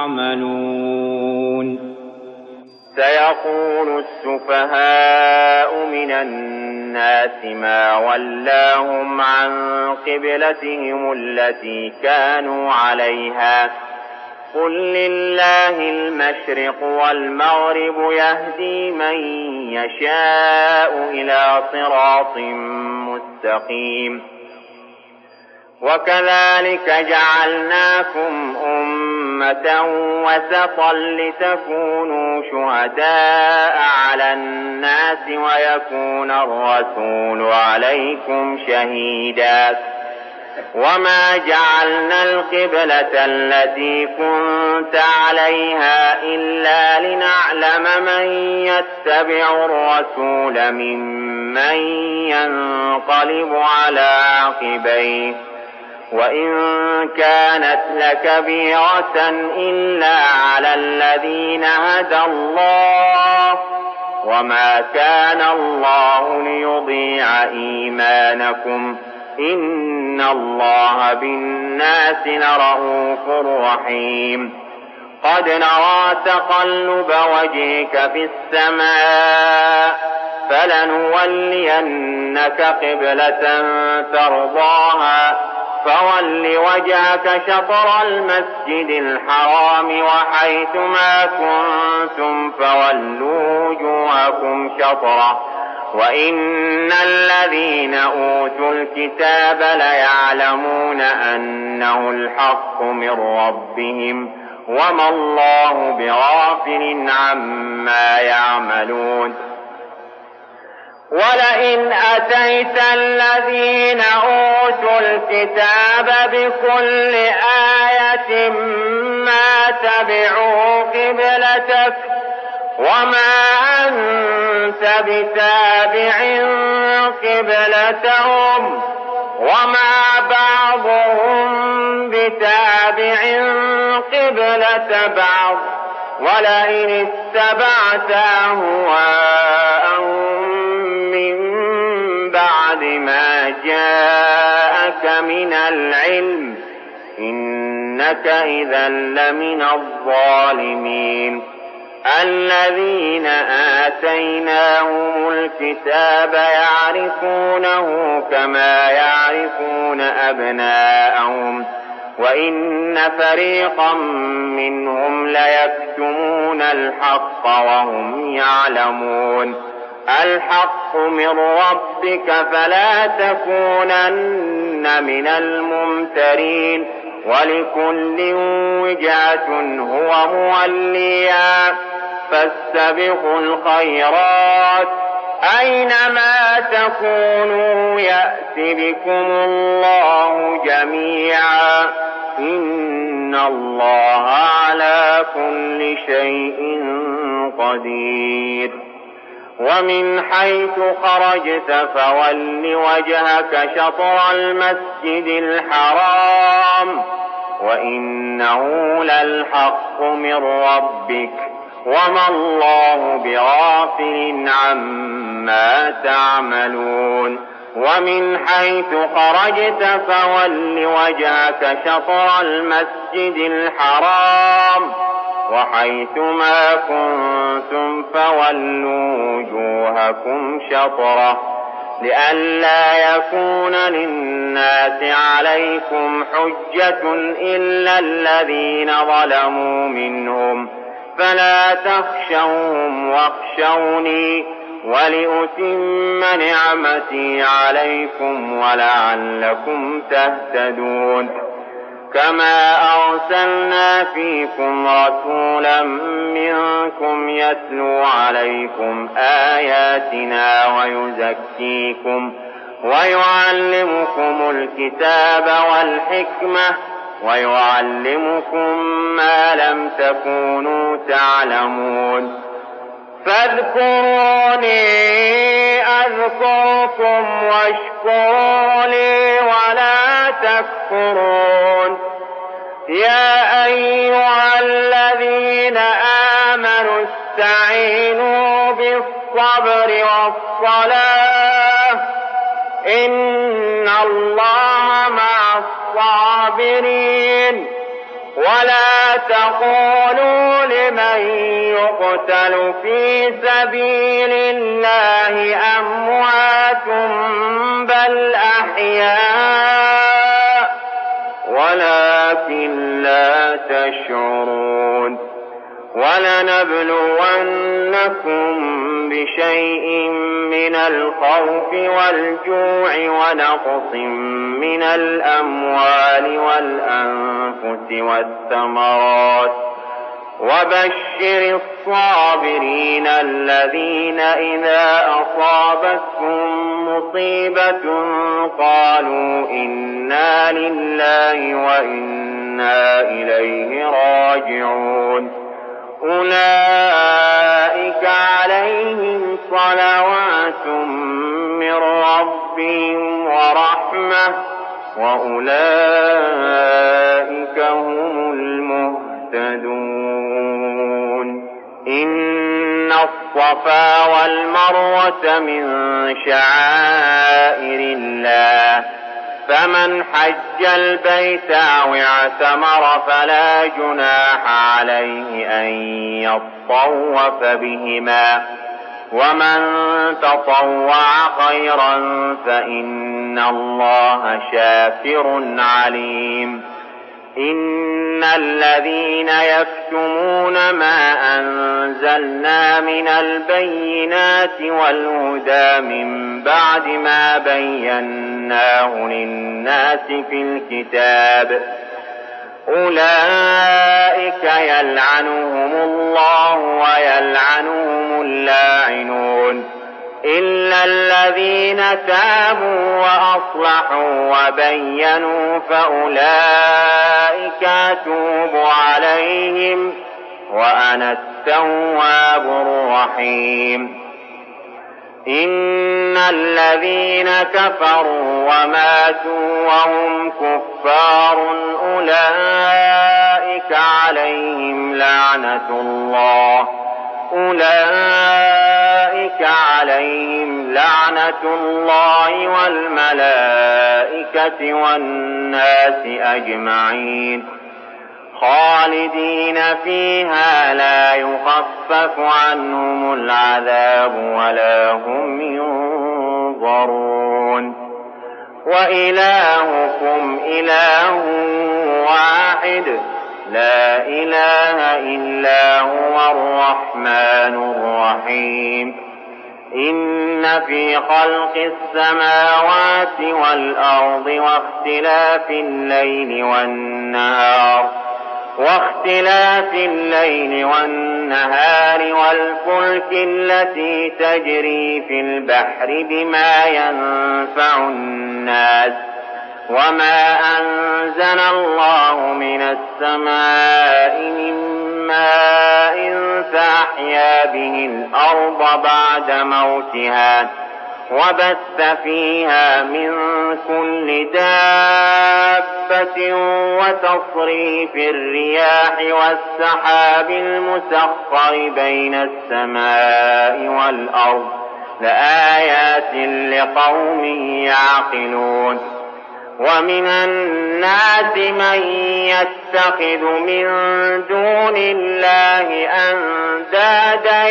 يعملون سيقول السفهاء من الناس ما ولاهم عن قبلتهم التي كانوا عليها قل لله المشرق والمغرب يهدي من يشاء إلى صراط مستقيم وكذلك جعلناكم أمة أمة وسطا لتكونوا شهداء على الناس ويكون الرسول عليكم شهيدا وما جعلنا القبلة التي كنت عليها إلا لنعلم من يتبع الرسول ممن ينقلب على عقبيه وإن كانت لكبيرة إلا على الذين هدى الله وما كان الله ليضيع إيمانكم إن الله بالناس لرءوف رحيم قد نرى تقلب وجهك في السماء فلنولينك قبلة ترضاها فول وجهك شطر المسجد الحرام وحيثما كنتم فولوا وجوهكم شطره وإن الذين أوتوا الكتاب ليعلمون أنه الحق من ربهم وما الله بغافل عما يعملون ولئن أتيت الذين أوتوا الكتاب بكل آية ما تبعوا قبلتك وما أنت بتابع قبلتهم وما بعضهم بتابع قبلة بعض ولئن اتبعت أهواءهم من بعد ما جاءك من العلم إنك إذا لمن الظالمين الذين آتيناهم الكتاب يعرفونه كما يعرفون أبناءهم وإن فريقا منهم ليكتمون الحق وهم يعلمون الحق من ربك فلا تكونن من الممترين ولكل وجهة هو موليها فاستبقوا الخيرات أينما تكونوا يأت بكم الله جميعا إن الله على كل شيء قدير ومن حيث خرجت فول وجهك شطر المسجد الحرام وإنه للحق من ربك وما الله بغافل عما تعملون ومن حيث خرجت فول وجهك شطر المسجد الحرام وحيثما كنتم فولوا وجوهكم شطره لئلا يكون للناس عليكم حجة إلا الذين ظلموا منهم فلا تخشوهم واخشوني ولأتم نعمتي عليكم ولعلكم تهتدون كما أرسلنا فيكم رسولا منكم يتلو عليكم آياتنا ويزكيكم ويعلمكم الكتاب والحكمة ويعلمكم ما لم تكونوا تعلمون فاذكروني أذكركم واشكروا لي ولا تكفرون يا أيها الذين آمنوا استعينوا بالصبر والصلاة إن الله مع الصابرين ولا تقولوا لمن يقتل في سبيل الله أموات بل أحياء ولكن لا تشعرون ولنبلونكم بشيء من الخوف والجوع ونقص من الأموال والأنفس الأنفس والثمرات وبشر الصابرين الذين إذا أصابتهم مصيبة قالوا إنا لله وإنا إليه راجعون أولئك عليهم صلوات من ربهم ورحمة وأولئك هم المهتدون إن الصفا والمروة من شعائر الله فمن حج البيت أو اعتمر فلا جناح عليه أن يطوف بهما ومن تطوع خيرا فإن الله شاكر عليم إن الذين يكتمون ما أنزلنا من البينات والهدى من بعد ما بيناه للناس في الكتاب أولئك يلعنهم الله ويلعنهم اللاعنون إلا الذين تابوا وأصلحوا وبينوا فأولئك أتوب عليهم وأنا التواب الرحيم إن الذين كفروا وماتوا وهم كفار أولئك عليهم لعنة الله أولئك عليهم لعنة الله والملائكة والناس أجمعين خالدين فيها لا يخفف عنهم العذاب ولا هم ينظرون وإلهكم إله واحد لا إله إلا هو الرحمن الرحيم إن في خلق السماوات والأرض واختلاف الليل والنهار واختلاف الليل والنهار والفلك التي تجري في البحر بما ينفع الناس وما أنزل الله من السماء من ماء فأحيا به الأرض بعد موتها وبث فيها من كل دابة وتصريف الرياح والسحاب المسخر بين السماء والأرض لآيات لقوم يعقلون ومن الناس من يتخذ من دون الله أندادا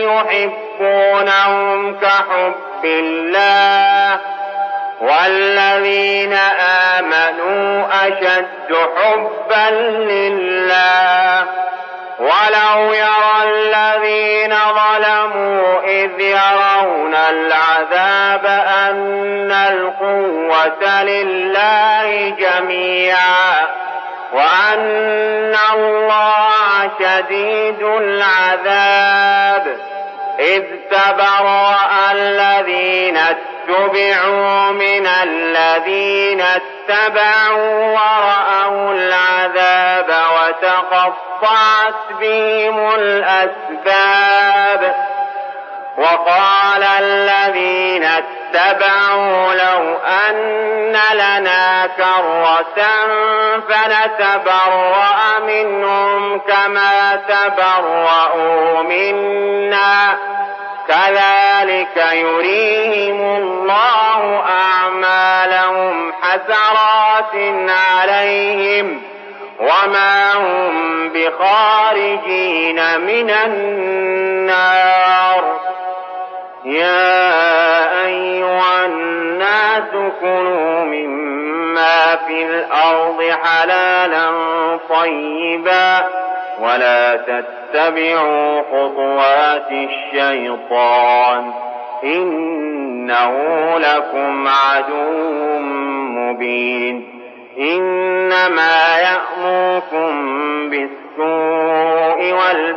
يحبونهم كحب الله والذين آمنوا أشد حبا لله ولو يرى الذين ظلموا إذ يرون العذاب أن القوة لله جميعا وأن الله شديد العذاب إذ تبرأ الذين اتبعوا من الذين اتبعوا ورأوا العذاب وتقطعت بهم الأسباب وقال الذين اتبعوا لو أن لنا كرة فنتبرأ منهم كما تبرأوا منا كذلك يريهم الله أعمالهم حسرات عليهم وما هم بخارجين من النار يا أيها الناس كلوا مما في الأرض حلالا طيبا ولا تتبعوا خطوات الشيطان إنه لكم عدو مبين إنما يأمركم بالسوء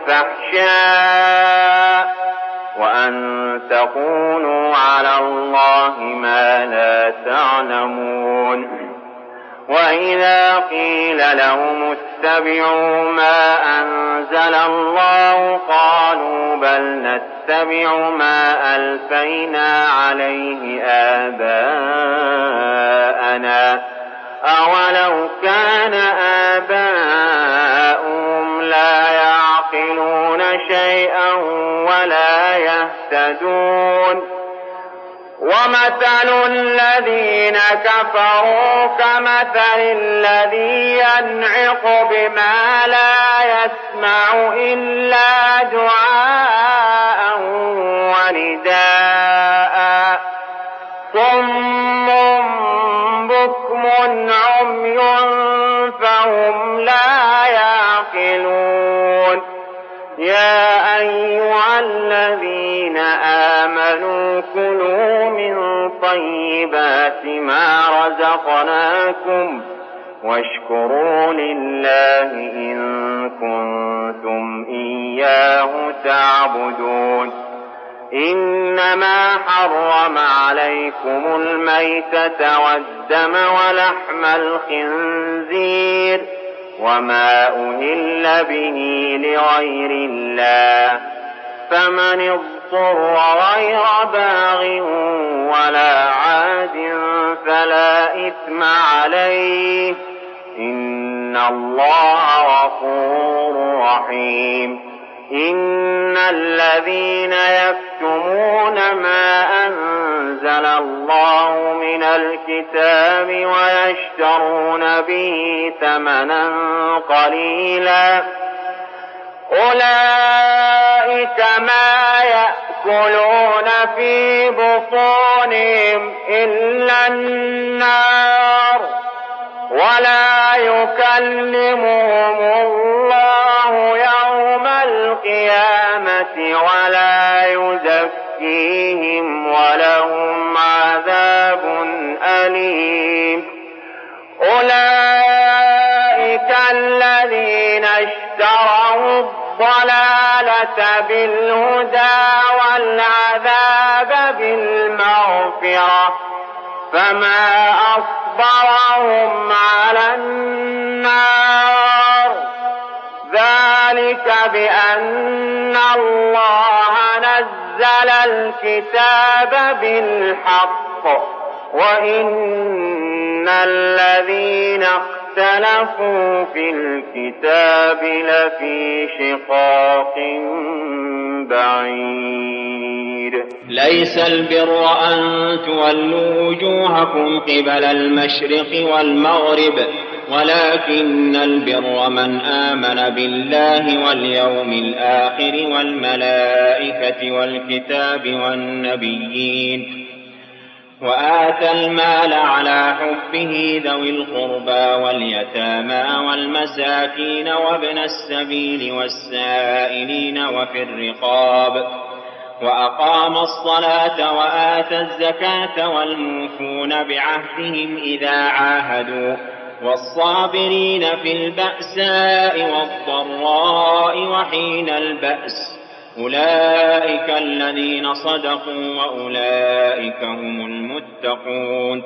والفحشاء وأن تقولوا على الله ما لا تعلمون. وإذا قيل لهم اتبعوا ما أنزل الله قالوا بل نتبع ما ألفينا عليه آباءنا أولو كان آباؤهم لا يعقلون شيئا ولا يهتدون. ومثل الذين كفروا كمثل الذي ينعق بما لا يسمع إلا دعاء ونداء صم بكم عمي فهم لا يعقلون. يا أيها الذين آمنوا كلوا من طيبات ما رزقناكم واشكروا لله إن كنتم إياه تعبدون. إنما حرم عليكم الميتة والدم ولحم الخنزير وما أهل به لغير الله فمن اضطر غير باغ ولا عاد فلا إثم عليه إن الله غفور رحيم. إن الذين يكتمون ما أنزل الله من الكتاب ويشترون به ثمنا قليلا أولئك ما يأكلون في بطونهم إلا النار ولا يكلمهم الله يوم القيامة ولا يزكيهم ولهم عذاب أليم. أولئك الذين اشتروا الضلالة بالهدى والعذاب بالمغفرة فما أصبرهم على النار ذلك بأن الله نزل الكتاب بالحق وإن الذين اختلفوا في الكتاب لفي شقاق بعيد. ليس البر أن تولوا وجوهكم قبل المشرق والمغرب ولكن البر من آمن بالله واليوم الآخر والملائكة والكتاب والنبيين وآتى المال على حبه ذوي القربى واليتامى والمساكين وابن السبيل والسائلين وفي الرقاب وأقام الصلاة وآتى الزكاة والموفون بعهدهم إذا عاهدوا والصابرين في البأساء والضراء وحين البأس أولئك الذين صدقوا وأولئك هم المتقون.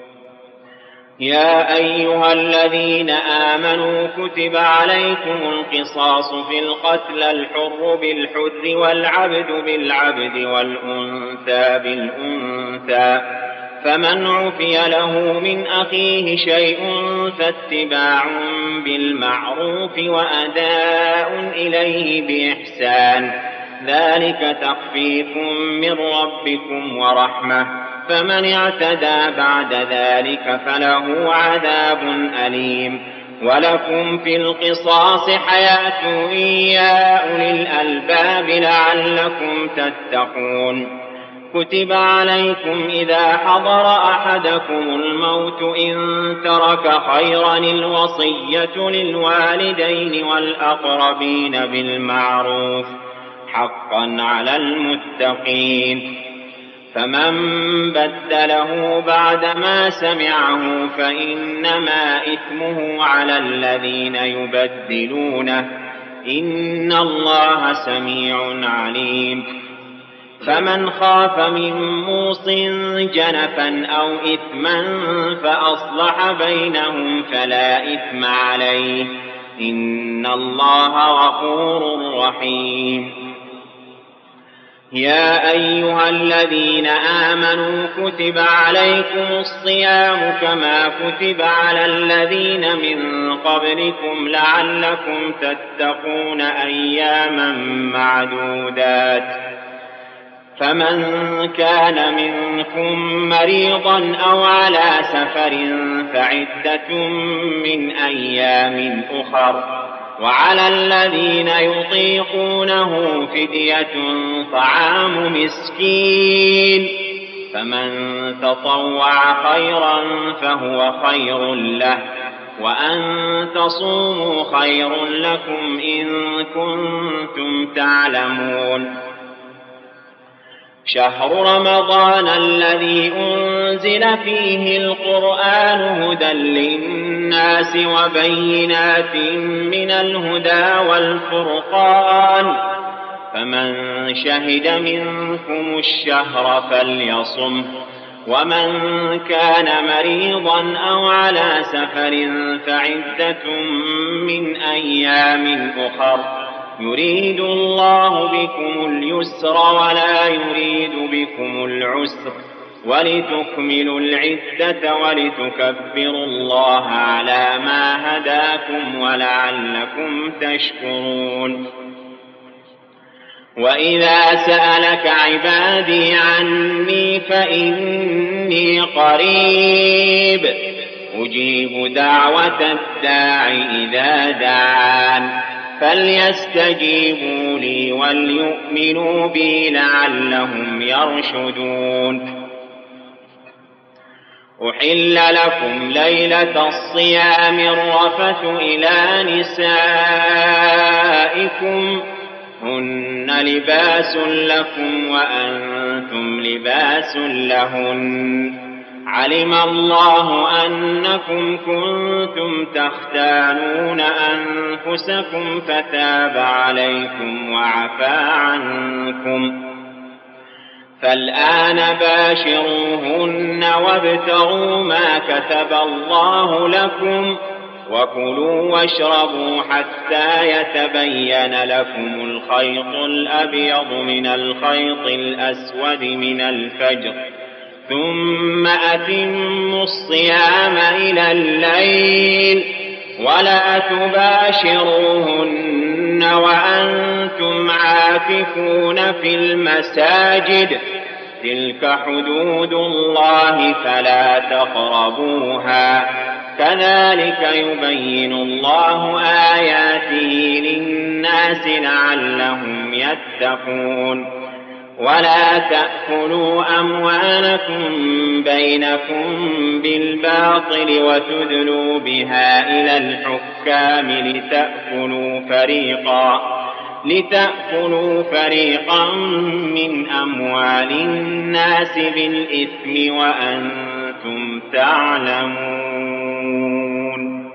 يا أيها الذين آمنوا كتب عليكم القصاص في القتل الحر بالحر والعبد بالعبد والأنثى بالأنثى فمن عفي له من أخيه شيء فاتباع بالمعروف وأداء إليه بإحسان ذلك تخفيف من ربكم ورحمة فمن اعتدى بعد ذلك فله عذاب أليم. ولكم في القصاص حياة يا أولي الألباب لعلكم تتقون. كتب عليكم إذا حضر أحدكم الموت إن ترك خيرا الوصية للوالدين والأقربين بالمعروف حقا على المتقين. فمن بدله بعدما سمعه فإنما إثمه على الذين يبدلونه إن الله سميع عليم. فمن خاف من موص جنفا أو إثما فأصلح بينهم فلا إثم عليه إن الله غفور رحيم. يا أيها الذين آمنوا كتب عليكم الصيام كما كتب على الذين من قبلكم لعلكم تتقون أياما معدودات. فمن كان منكم مريضا أو على سفر فعدة من أيام أخر وعلى الذين يطيقونه فدية طعام مسكين فمن تطوع خيرا فهو خير له وأن تصوموا خير لكم إن كنتم تعلمون. شهر رمضان الذي أنزل فيه القرآن هدى للناس وبينات من الهدى والفرقان فمن شهد منكم الشهر فليصمه ومن كان مريضا أو على سفر فعدة من أيام أخر يريد الله بكم اليسر ولا يريد بكم العسر ولتكملوا العدة ولتكبروا الله على ما هداكم ولعلكم تشكرون. وإذا سألك عبادي عني فإني قريب أجيب دعوة الداع إذا دعان فليستجيبوا لي وليؤمنوا بي لعلهم يرشدون. أحل لكم ليلة الصيام الرفث إلى نسائكم هن لباس لكم وأنتم لباس لهن علم الله أنكم كنتم تختانون أنفسكم فتاب عليكم وعفى عنكم فالآن باشروهن وابتغوا ما كتب الله لكم وكلوا واشربوا حتى يتبين لكم الخيط الأبيض من الخيط الأسود من الفجر ثم أتموا الصيام إلى الليل ولا تباشروهن وأنتم عاكفون في المساجد تلك حدود الله فلا تقربوها كذلك يبين الله آياته للناس لعلهم يتقون. ولا تأكلوا أموالكم بينكم بالباطل وتدلوا بها إلى الحكام لتأكلوا فريقا لتأكلوا فريقا من أموال الناس بالإثم وأنتم تعلمون.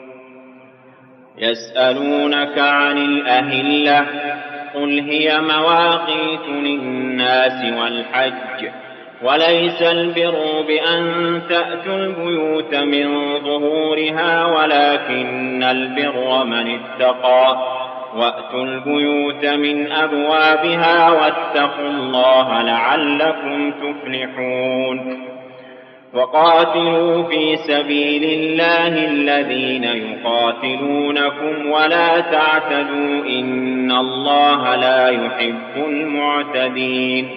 يسألونك عن الأهلة قل هي مواقيت للناس والحج وليس البر بأن تأتوا البيوت من ظهورها ولكن البر من اتقى وأتوا البيوت من أبوابها واتقوا الله لعلكم تفلحون. وقاتلوا في سبيل الله الذين يقاتلونكم ولا تعتدوا إن الله لا يحب المعتدين.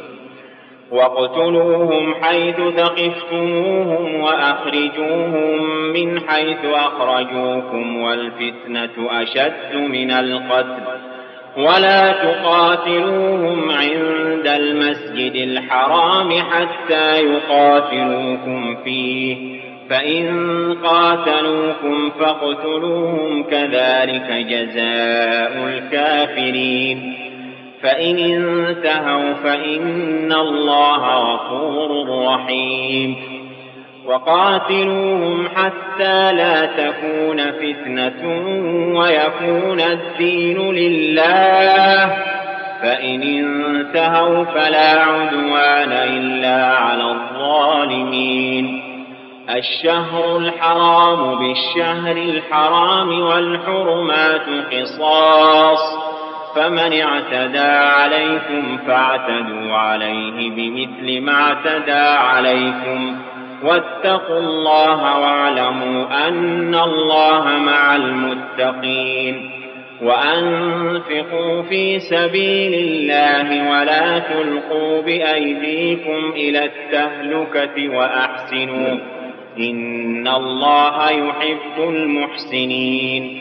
واقتلوهم حيث ثقفتموهم وأخرجوهم من حيث أخرجوكم والفتنة أشد من القتل ولا تقاتلوهم عند المسجد الحرام حتى يقاتلوكم فيه فإن قاتلوكم فاقتلوهم كذلك جزاء الكافرين. فإن انتهوا فإن الله غفور رحيم. وقاتلوهم حتى لا تكون فتنة ويكون الدين لله، فإن انتهوا فلا عدوان إلا على الظالمين. الشهر الحرام بالشهر الحرام والحرمات قصاص، فمن اعتدى عليكم فاعتدوا عليه بمثل ما اعتدى عليكم، واتقوا الله واعلموا أن الله مع المتقين. وأنفقوا في سبيل الله ولا تلقوا بأيديكم إلى التهلكة وأحسنوا إن الله يحب المحسنين.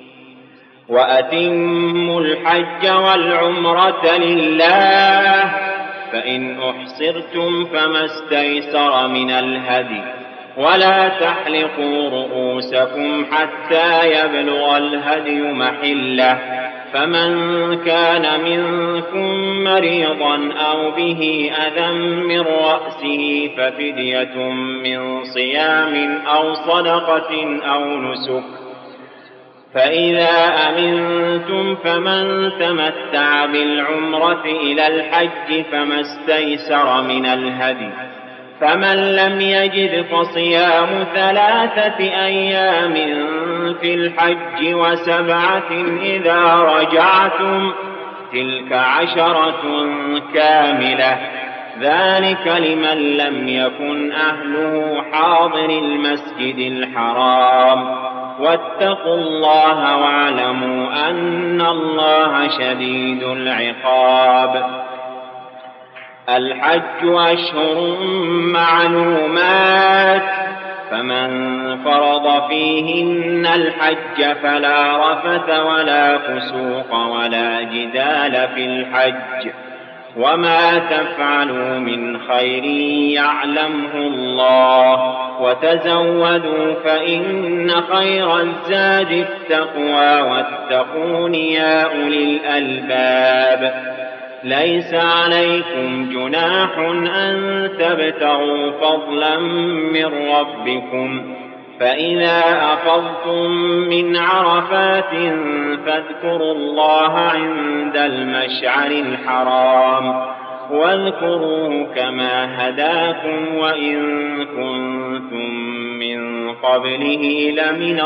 وأتموا الحج والعمرة لله، فإن أحصرتم فما استيسر من الهدي، ولا تحلقوا رؤوسكم حتى يبلغ الهدي محله، فمن كان منكم مريضا أو به أذى من رأسه ففدية من صيام أو صدقة أو نسك. فإذا أمنتم فمن تمتع بالعمرة إلى الحج فما استيسر من الهدي، فمن لم يجد فصيام ثلاثة أيام في الحج وسبعة إذا رجعتم، تلك عشرة كاملة، ذلك لمن لم يكن أهله حاضر المسجد الحرام. واتقوا الله واعلموا أن الله شديد العقاب. الحج أشهر معلومات، فمن فرض فيهن الحج فلا رفث ولا فسوق ولا جدال في الحج، وما تفعلوا من خير يعلمه الله، وتزودوا فإن خير الزاد التقوى، واتقون يا أولي الألباب. ليس عليكم جناح أن تبتغوا فضلا من ربكم، فإذا أفضتم من عرفات فاذكروا الله عند المشعر الحرام، واذكروه كما هداكم وإن كنتم من قبله لمن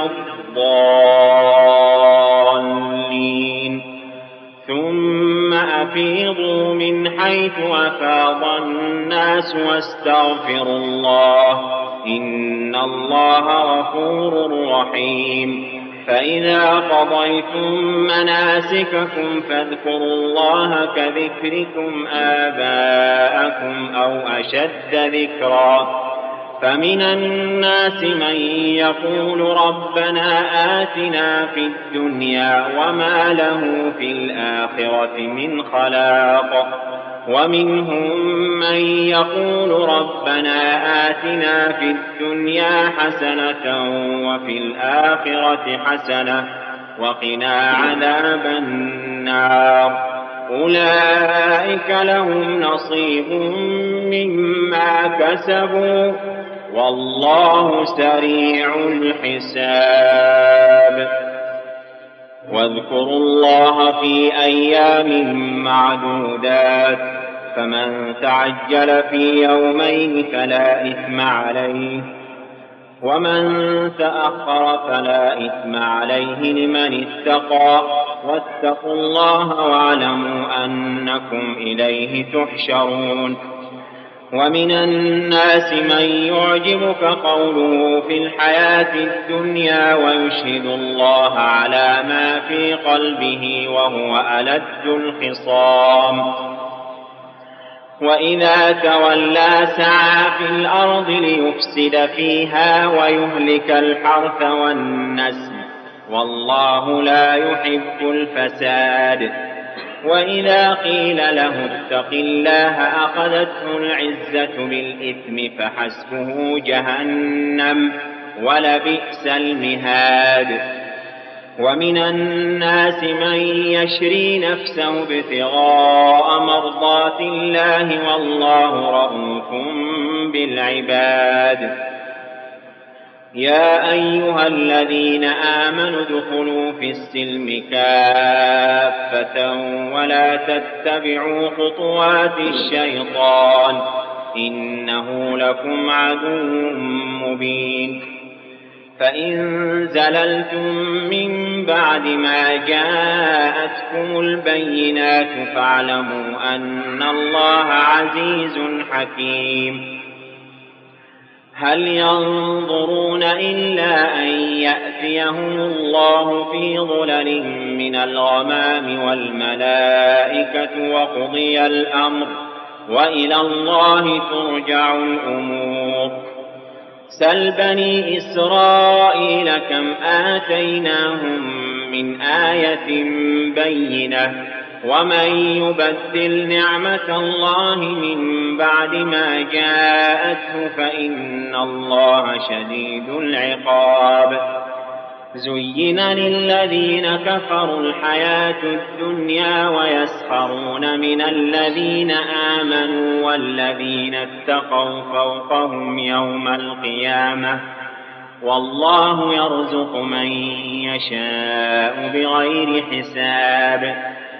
الضالين. ثم أفيضوا من حيث أفاض الناس واستغفروا الله إن الله غفور رحيم. فإذا قضيتم مناسككم فاذكروا الله كذكركم آباءكم أو أشد ذكرا. فمن الناس من يقول ربنا آتنا في الدنيا وما له في الآخرة من خلاق، ومنهم من يقول ربنا آتنا في الدنيا حسنة وفي الآخرة حسنة وقنا عذاب النار. أولئك لهم نصيب مما كسبوا والله سريع الحساب. واذكروا الله في أيام معدودات، فمن تعجل في يومين فلا إثم عليه، ومن تأخر فلا إثم عليه لمن اتقى. واتقوا الله واعلموا أنكم إليه تحشرون. ومن الناس من يعجبك قوله في الحياة الدنيا ويشهد الله على ما في قلبه وهو ألد الخصام. وإذا تولى سعى في الأرض ليفسد فيها ويهلك الحرث والنسل والله لا يحب الفساد. وإذا قيل له اتق الله أخذته العزة بالإثم فحسبه جهنم ولبئس المهاد. ومن الناس من يشري نفسه ابتغاء مرضات الله والله رءوف بالعباد. يا أيها الذين آمنوا ادخلوا في السلم كافة ولا تتبعوا خطوات الشيطان إنه لكم عدو مبين. فإن زللتم من بعد ما جاءتكم البينات فاعلموا أن الله عزيز حكيم. هل ينظرون إلا أن يأتيهم الله في ظلل من الغمام والملائكة وقضي الأمر وإلى الله ترجع الأمور. سل بني إسرائيل كم آتيناهم من آية بينة ومن يبدل نعمة الله من بعد ما جاءته فإن الله شديد العقاب. زين للذين كفروا الحياة الدنيا ويسخرون من الذين آمنوا والذين اتقوا فوقهم يوم القيامة والله يرزق من يشاء بغير حساب.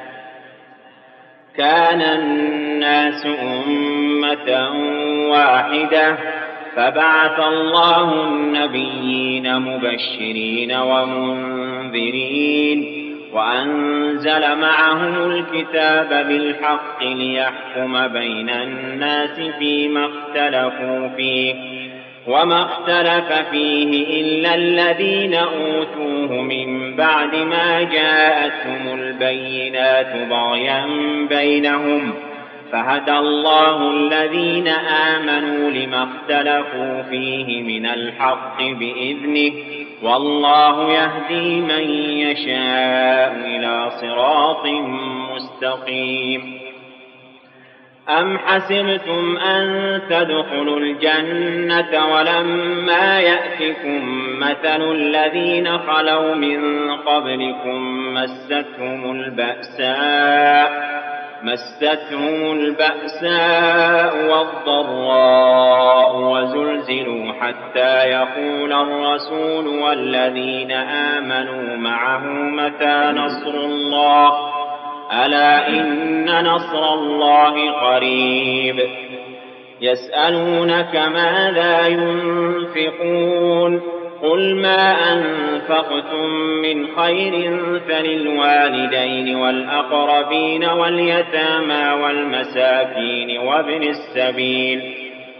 كان الناس أمة واحدة فبعث الله النبيين مبشرين ومنذرين وأنزل معهم الكتاب بالحق ليحكم بين الناس فيما اختلفوا فيه وما اختلف فيه إلا الذين أوتوه من بعد ما جاءتهم البينات بغيا بينهم فهدى الله الذين آمنوا لما اختلفوا فيه من الحق بإذنه والله يهدي من يشاء إلى صراط مستقيم. أم حسبتم أن تدخلوا الجنة ولما يأتكم مثل الذين خلوا من قبلكم مستهم البأساء مستهم البأساء والضراء وزلزلوا حتى يقول الرسول والذين آمنوا معه متى نصر الله ألا إن نصر الله قريب. يسألونك ماذا ينفقون قل ما أنفقتم من خير فللوالدين والأقربين واليتامى والمساكين وابن السبيل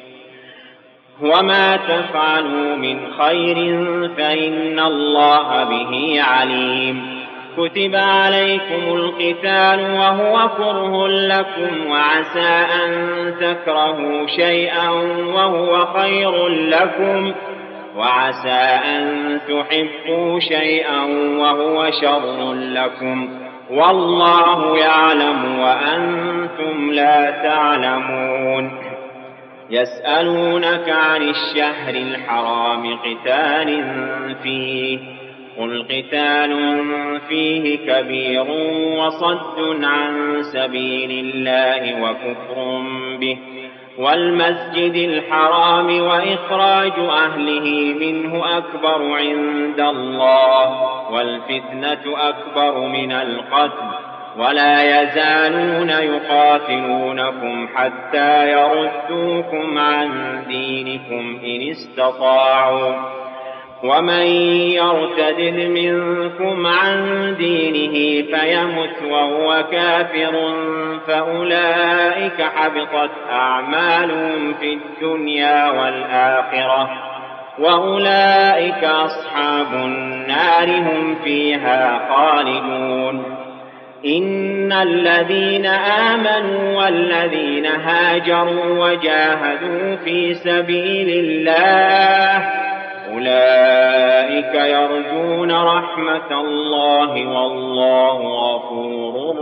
وما تفعلوا من خير فإن الله به عليم. كتب عليكم القتال وهو كره لكم وعسى أن تكرهوا شيئا وهو خير لكم وعسى أن تحبوا شيئا وهو شر لكم والله يعلم وأنتم لا تعلمون. يسألونك عن الشهر الحرام قتال فيه قل قتال فيه كبير وصد عن سبيل الله وكفر به والمسجد الحرام وإخراج أهله منه أكبر عند الله والفتنة أكبر من القتل ولا يزالون يقاتلونكم حتى يردوكم عن دينكم إن استطاعوا ومن يرتد منكم عن دينه فيمت وهو كافر فأولئك حبطت أعمالهم في الدنيا والآخرة وأولئك أصحاب النار هم فيها خالدون. إن الذين آمنوا والذين هاجروا وجاهدوا في سبيل الله أولئك يرجون رحمة الله والله غفور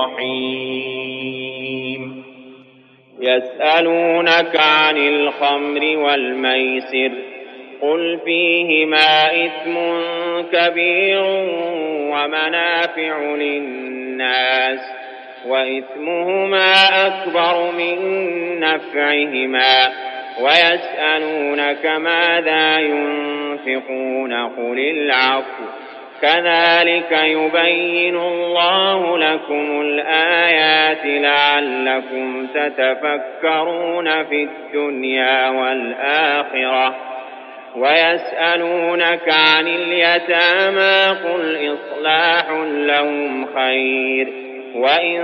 رحيم. يسألونك عن الخمر والميسر قل فيهما إثم كبير ومنافع للناس وإثمهما أكبر من نفعهما ويسألونك ماذا ينفقون قل العفو كذلك يبين الله لكم الآيات لعلكم تتفكرون في الدنيا والآخرة ويسألونك عن اليتامى قل إصلاح لهم خير وإن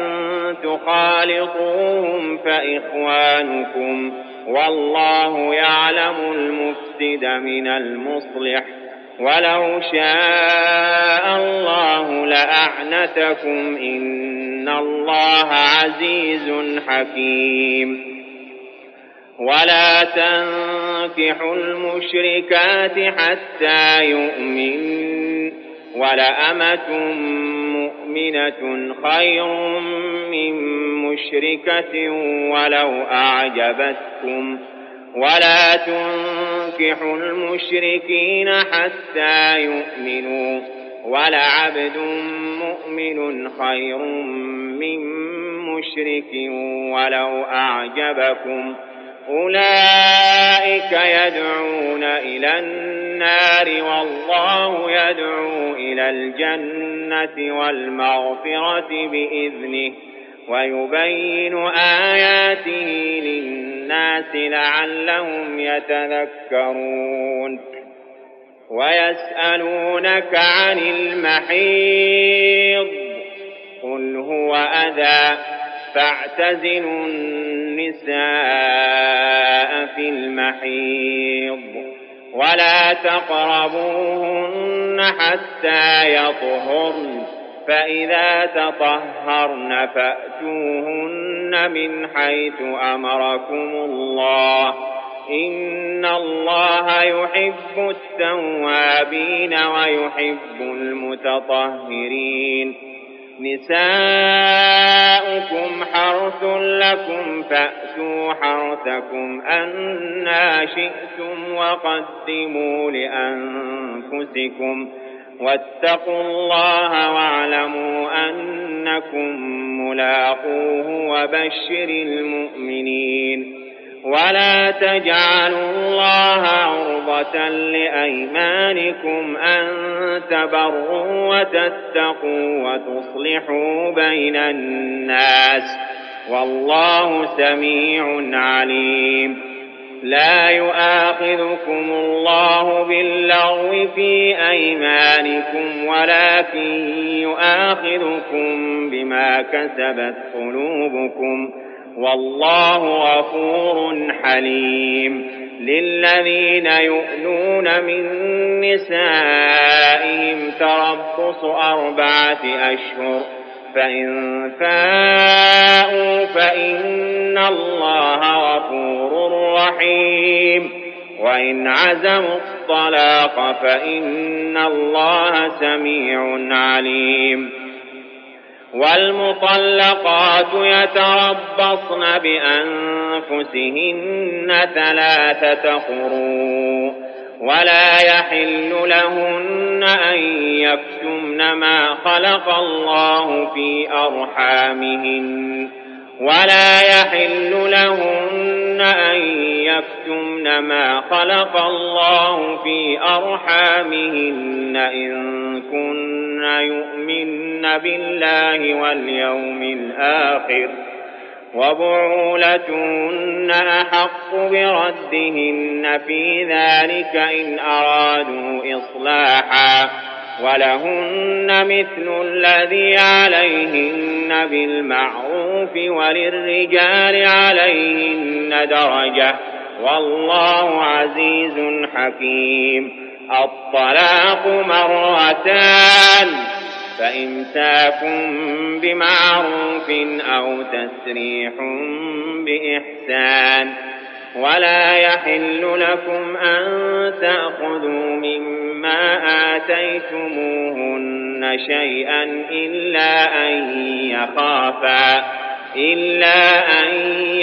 تخالطوهم فإخوانكم والله يعلم المفسد من المصلح ولو شاء الله لأعنتكم إن الله عزيز حكيم ولا تنكحوا المشركات حتى يؤمنوا ولأمة مؤمنة خير من مشركة ولو أعجبتكم ولا تنكحوا المشركين حتى يؤمنوا ولعبد مؤمن خير من مشرك ولو أعجبكم أولئك يدعون إلى النار والله يدعو إلى الجنة والمغفرة بإذنه ويبين آياته للناس لعلهم يتذكرون ويسألونك عن المحيض قل هو أذى فاعتزلوا النساء في المحيض ولا تقربوهن حتى يطهرن فإذا تطهرن فأتوهن من حيث أمركم الله إن الله يحب التوابين ويحب المتطهرين نساؤكم حرث لكم فأتوا حرثكم أنى شئتم وقدموا لأنفسكم واتقوا الله واعلموا أنكم ملاقوه وبشر المؤمنين ولا تجعلوا الله عرضة لأيمانكم أن تبروا وتتقوا وتصلحوا بين الناس والله سميع عليم لا يؤاخذكم الله باللغو في أيمانكم ولكن يؤاخذكم بما كسبت قلوبكم والله غفور حليم للذين يؤلون من نسائهم تربص أربعة أشهر فإن فاءوا فإن الله غفور رحيم وإن عزموا الطلاق فإن الله سميع عليم والمطلقات يتربصن بأنفسهن ثلاثة قروء ولا يحل لهن أن يكتمن ما خلق الله في أرحامهن ولا يحل لهن أن يكتمن ما خلق الله في أرحامهن إن كن يؤمن بالله واليوم الآخر وبعولتهن أحق بردهن في ذلك إن أرادوا إصلاحا ولهن مثل الذي عليهن بالمعروف وللرجال عليهن درجة والله عزيز حكيم الطلاق مرتان فإمساك بمعروف أو تسريح بإحسان ولا يحل لكم أن تأخذوا مما آتيتموهن شيئا إلا أن يخافا إلا أن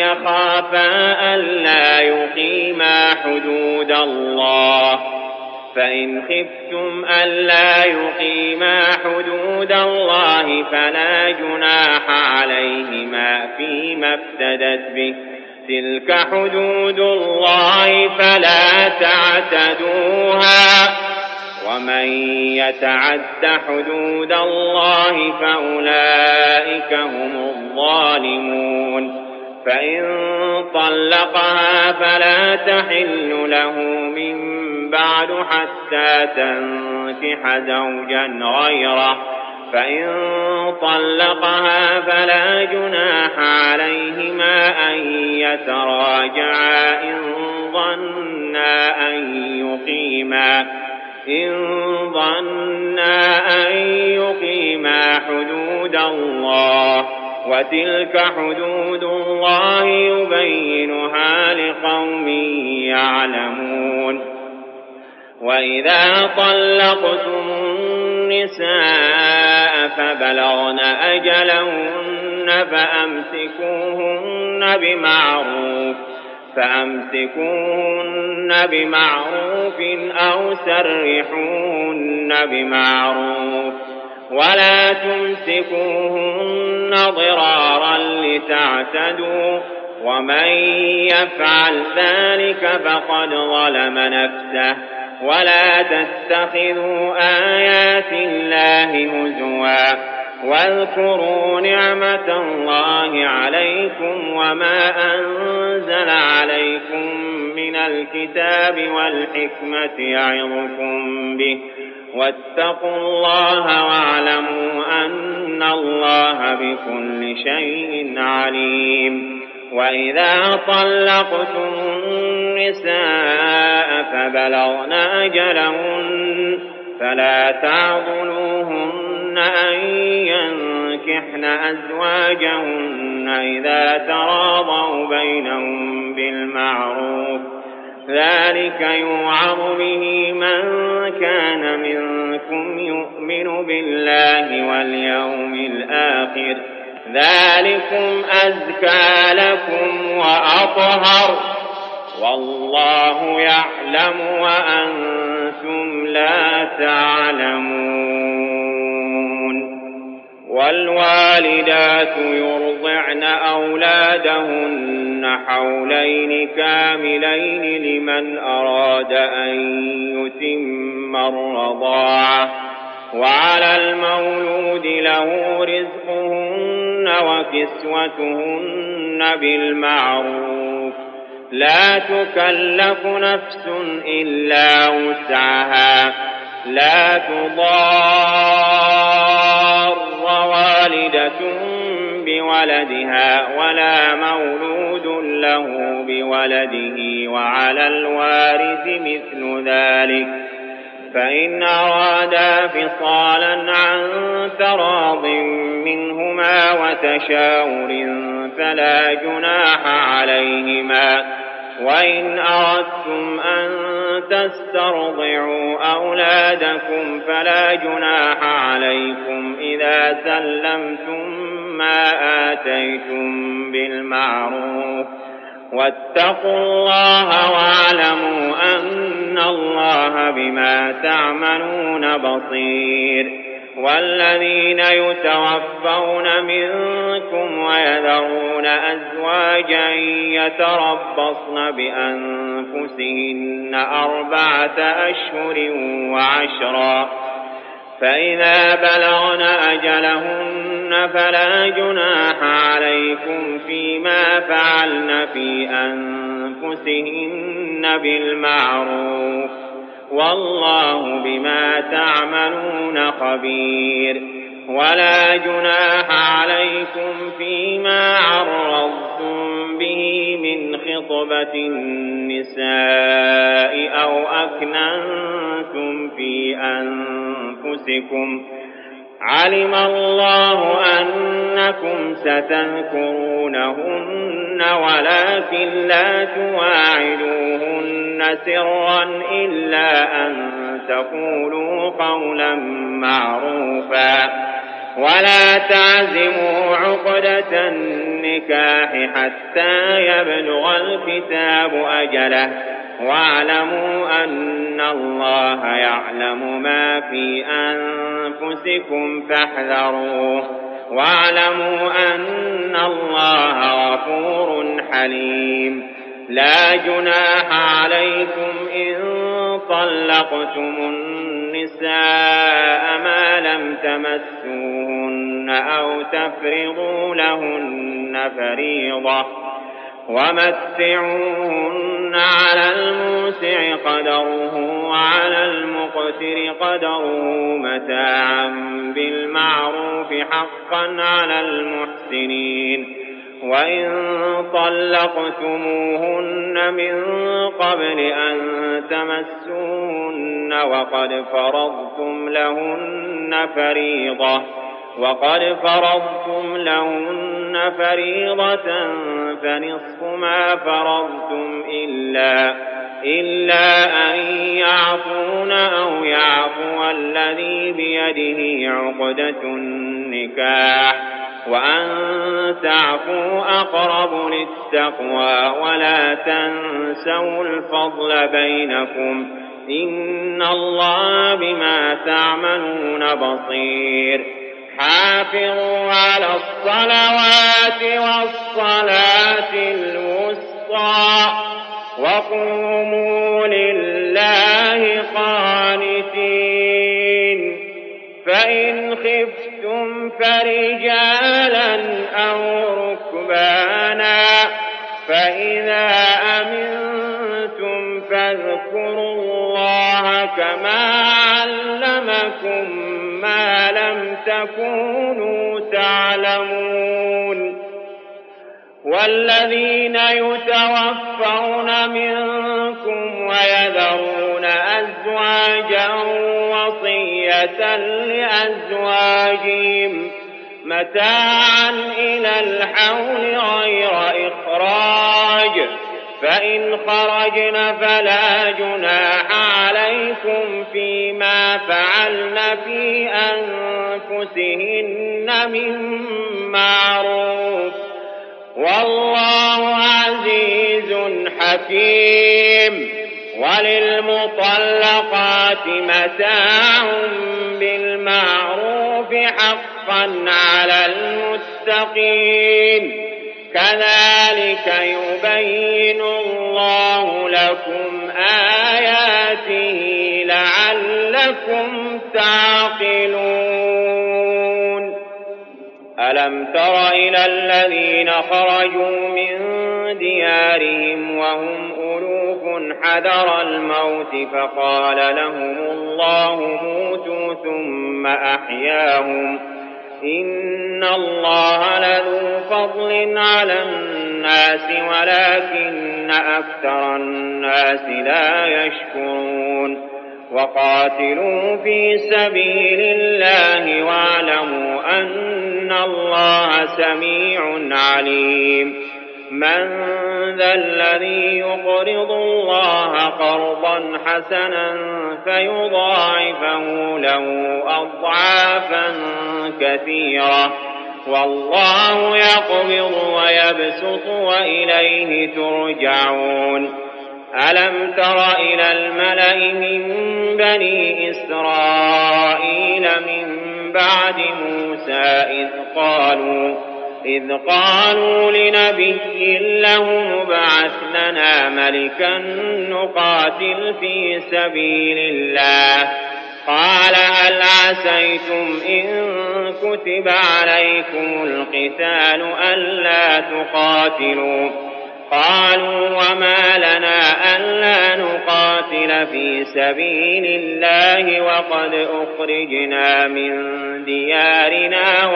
يخافا ألا يقيما حدود الله فإن خفتم ألا يقيما حدود الله فلا جناح عليهما فيما افتدت به، تلك حدود الله فلا تعتدوها، ومن يتعد حدود الله فأولئك هم الظالمون. فإن طلقها فلا تحل له من بعد حتى تنكح زوجا غيره، فإن طلقها فلا جناح عليهما أن يتراجعا إن ظنا أن يقيما إن ظنا أن يقيما حدود الله، وتلك حدود الله يبينها لقوم يعلمون. وإذا طلقتم النساء فبلغن أجلهن فأمسكوهن بمعروف فأمسكوهن بمعروف أو سرحوهن بمعروف، ولا تمسكوهن ضرارا لتعتدوا، ومن يفعل ذلك فقد ظلم نفسه. ولا تتخذوا آيات الله هزوا، واذكروا نعمة الله عليكم وما أنزل عليكم من الكتاب والحكمة يعظكم به، واتقوا الله واعلموا أن الله بكل شيء عليم. وإذا طلقتم النساء فبلغن أجلهن فلا تعضلوهن أن ينكحن أزواجهن إذا تراضوا بينهم بالمعروف، ذلك يوعظ به من كان منكم يؤمن بالله واليوم الآخر، ذلكم أزكى لكم وأطهر، والله يعلم وأنتم لا تعلمون. والوالدات يرضعن أولادهن حولين كاملين لمن أراد أن يتم الرضاعة، وعلى المولود له رزقهن وكسوتهن بالمعروف، لا تكلف نفس إلا وسعها، لا تضار والدة بولدها ولا مولود له بولده، وعلى الوارث مثل ذلك، فإن أرادا فصالا عن تراض منهما وتشاور فلا جناح عليهما. وإن أردتم أن تسترضعوا أولادكم فلا جناح عليكم إذا سلمتم ما آتيتم بالمعروف، واتقوا الله واعلموا أن الله بما تعملون بصير. والذين يتوفون منكم ويذرون أزواجا يتربصن بأنفسهن أربعة أشهر وعشرا، فإذا بلغن أجلهن فلا جناح عليكم فيما فعلن في أنفسهن بالمعروف، والله بما تعملون خبير. ولا جناح عليكم فيما عرضتم به من خطبة النساء أو أكننتم في أنفسكم، علم الله أنكم ستذكرونهن ولكن لا تواعدوهن سرا إلا أن تقولوا قولا معروفا، ولا تعزموا عقدة النكاح حتى يبلغ الكتاب أجله، واعلموا أن الله يعلم ما في أنفسكم فاحذروه واعلموا أن الله غفور حليم. لا جناح عليكم إن طلقتم النساء ما لم تمسوهن أو تفرضوا لهن فريضة ومتعوهن على الموسع قدره وعلى المقتر قدره متاعا بالمعروف حقا على المحسنين. وإن طلقتموهن من قبل أن تمسوهن وقد فرضتم لهن فريضة وقد فرضتم لهن فريضة فنصف ما فرضتم إلا إلا أن يعفون أو يعفو الذي بيده عقدة النكاح وأن تعفوا أقرب للتقوى ولا تنسوا الفضل بينكم إن الله بما تعملون بصير. حافظوا على الصلوات والصلاة الوسطى وقوموا لله قانتين. فإن خفتم فرجالا أو ركبانا فإذا أمنتم فاذكروا الله كما علمكم ما لم تكونوا تعلمون. والذين يتوفون منكم ويذرون أزواجا وصية لأزواجهم متاعا إلى الحول غير إخراج فإن خرجن فلا جناح عليكم فيما فعلن في أنفسهن من معروف والله عزيز حكيم. وللمطلقات متاع بالمعروف حقا على المتقين كذلك يبين الله لكم آياته لعلكم تعقلون. ألم تر إلى الذين خرجوا من ديارهم وهم ألوف حذر الموت فقال لهم الله موتوا ثم أحياهم إن الله لذو فضل على الناس ولكن أكثر الناس لا يشكرون. وقاتلوا في سبيل الله واعلموا أن الله سميع عليم. من ذا الذي يقرض الله قرضا حسنا فيضاعفه له أضعافا كثيرة والله يقبض ويبسط وإليه ترجعون. ألم تر إلى الملأ من بني إسرائيل من بعد موسى إذ قالوا إذ قالوا لنبي له ابعث لنا ملكا نقاتل في سبيل الله قال هل عسيتم إن كتب عليكم القتال ألا تقاتلوا قالوا وما لنا ألا نقاتل في سبيل الله وقد أخرجنا من ديارنا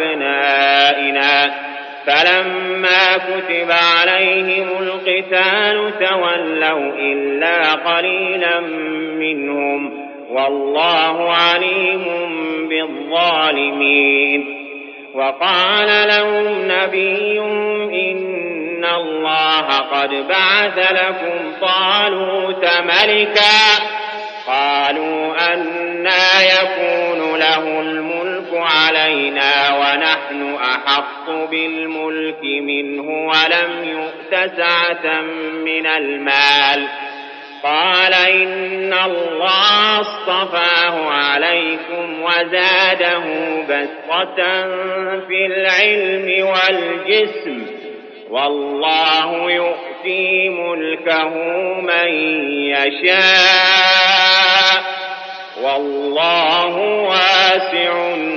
وأبنائنا فلما كتب عليهم القتال تولوا إلا قليلا منهم والله عليم بالظالمين. وقال لهم نبيهم إن الله قد بعث لكم طالوت ملكا قالوا أنى يكون له الملك علينا ونحن أحق بالملك منه ولم يؤت سعة من المال قال إن الله اصطفاه عليكم وزاده بسطة في العلم والجسم والله يؤتي ملكه من يشاء والله واسع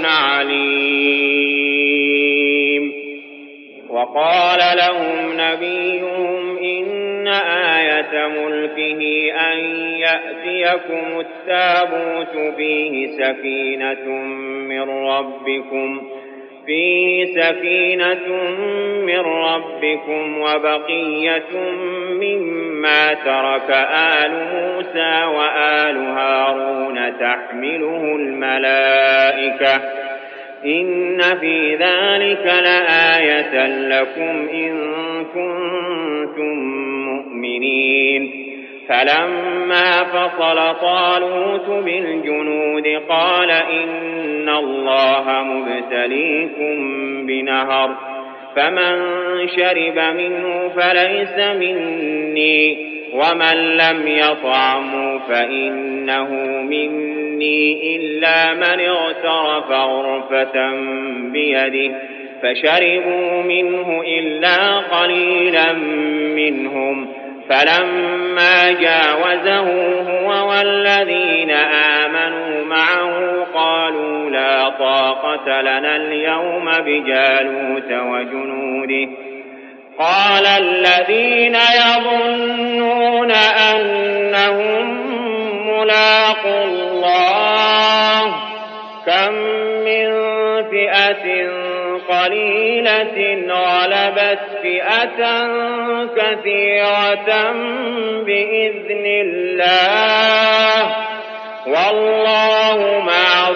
عليم. وقال لهم نبيهم إن آية ملكه أن يأتيكم التابوت فيه سكينة من ربكم فيه سكينة من ربكم وبقية مما ترك آل موسى وآل هارون تحمله الملائكة إن في ذلك لآية لكم إن كنتم مؤمنين. فلما فصل طالوت بالجنود قال إن الله مبتليكم بنهر فمن شرب منه فليس مني ومن لم يطعمه فإنه مني إلا من اغترف غرفة بيده فشربوا منه إلا قليلا منهم. فلما جاوزه هو والذين آمنوا معه قالوا لا طاقة لنا اليوم بجالوت وجنوده. قال الذين يظنون أنهم ملاقو الله كم من فئة قليلة غلبت فئة كثيرة بإذن الله والله مع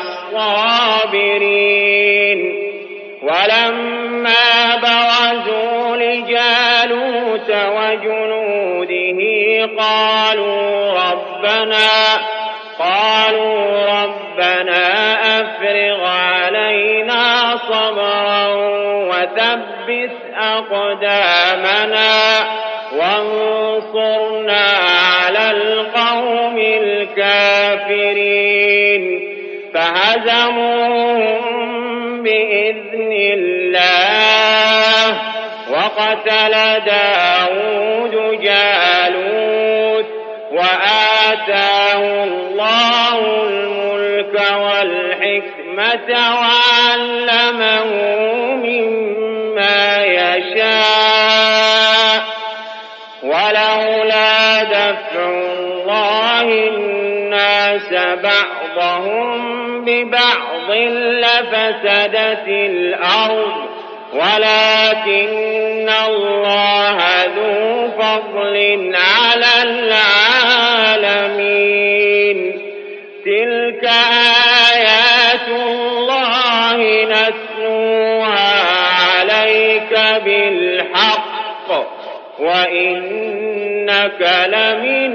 الصابرين. ولما برزوا لجالوت وجنوده قالوا ربنا قالوا ربنا أفرغ علينا صبرا وثبت أقدامنا وانصرنا على القوم الكافرين. فهزموهم بإذن الله وقتل داود جالوت وآتاه الله الملك والحكمة وعلمه مما يشاء ولولا دفع الله الناس بعضهم ببعض لفسدت الأرض ولكن الله ذو فضل على العالمين. تلك آيات الله نتلوها عليك بالحق وإنك لمن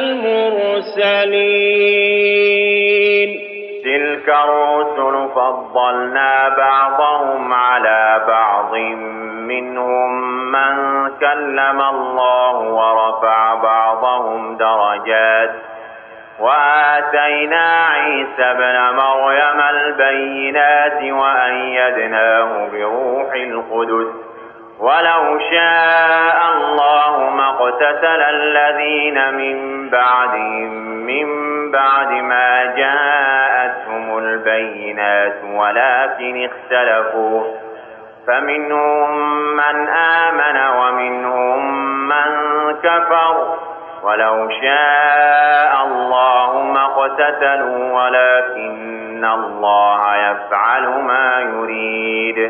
المرسلين. تلك الرسل فضلنا بعضهم على بعض منهم من كلم الله ورفع بعضهم درجات وآتينا عيسى ابن مريم البينات وأيدناه بروح القدس ولو شاء الله ما اقتتل الذين من بعدهم من بعد ما جاءتهم البينات ولكن اختلفوا فمنهم من آمن ومنهم من كفر ولو شاء الله ما اقتتلوا ولكن الله يفعل ما يريد.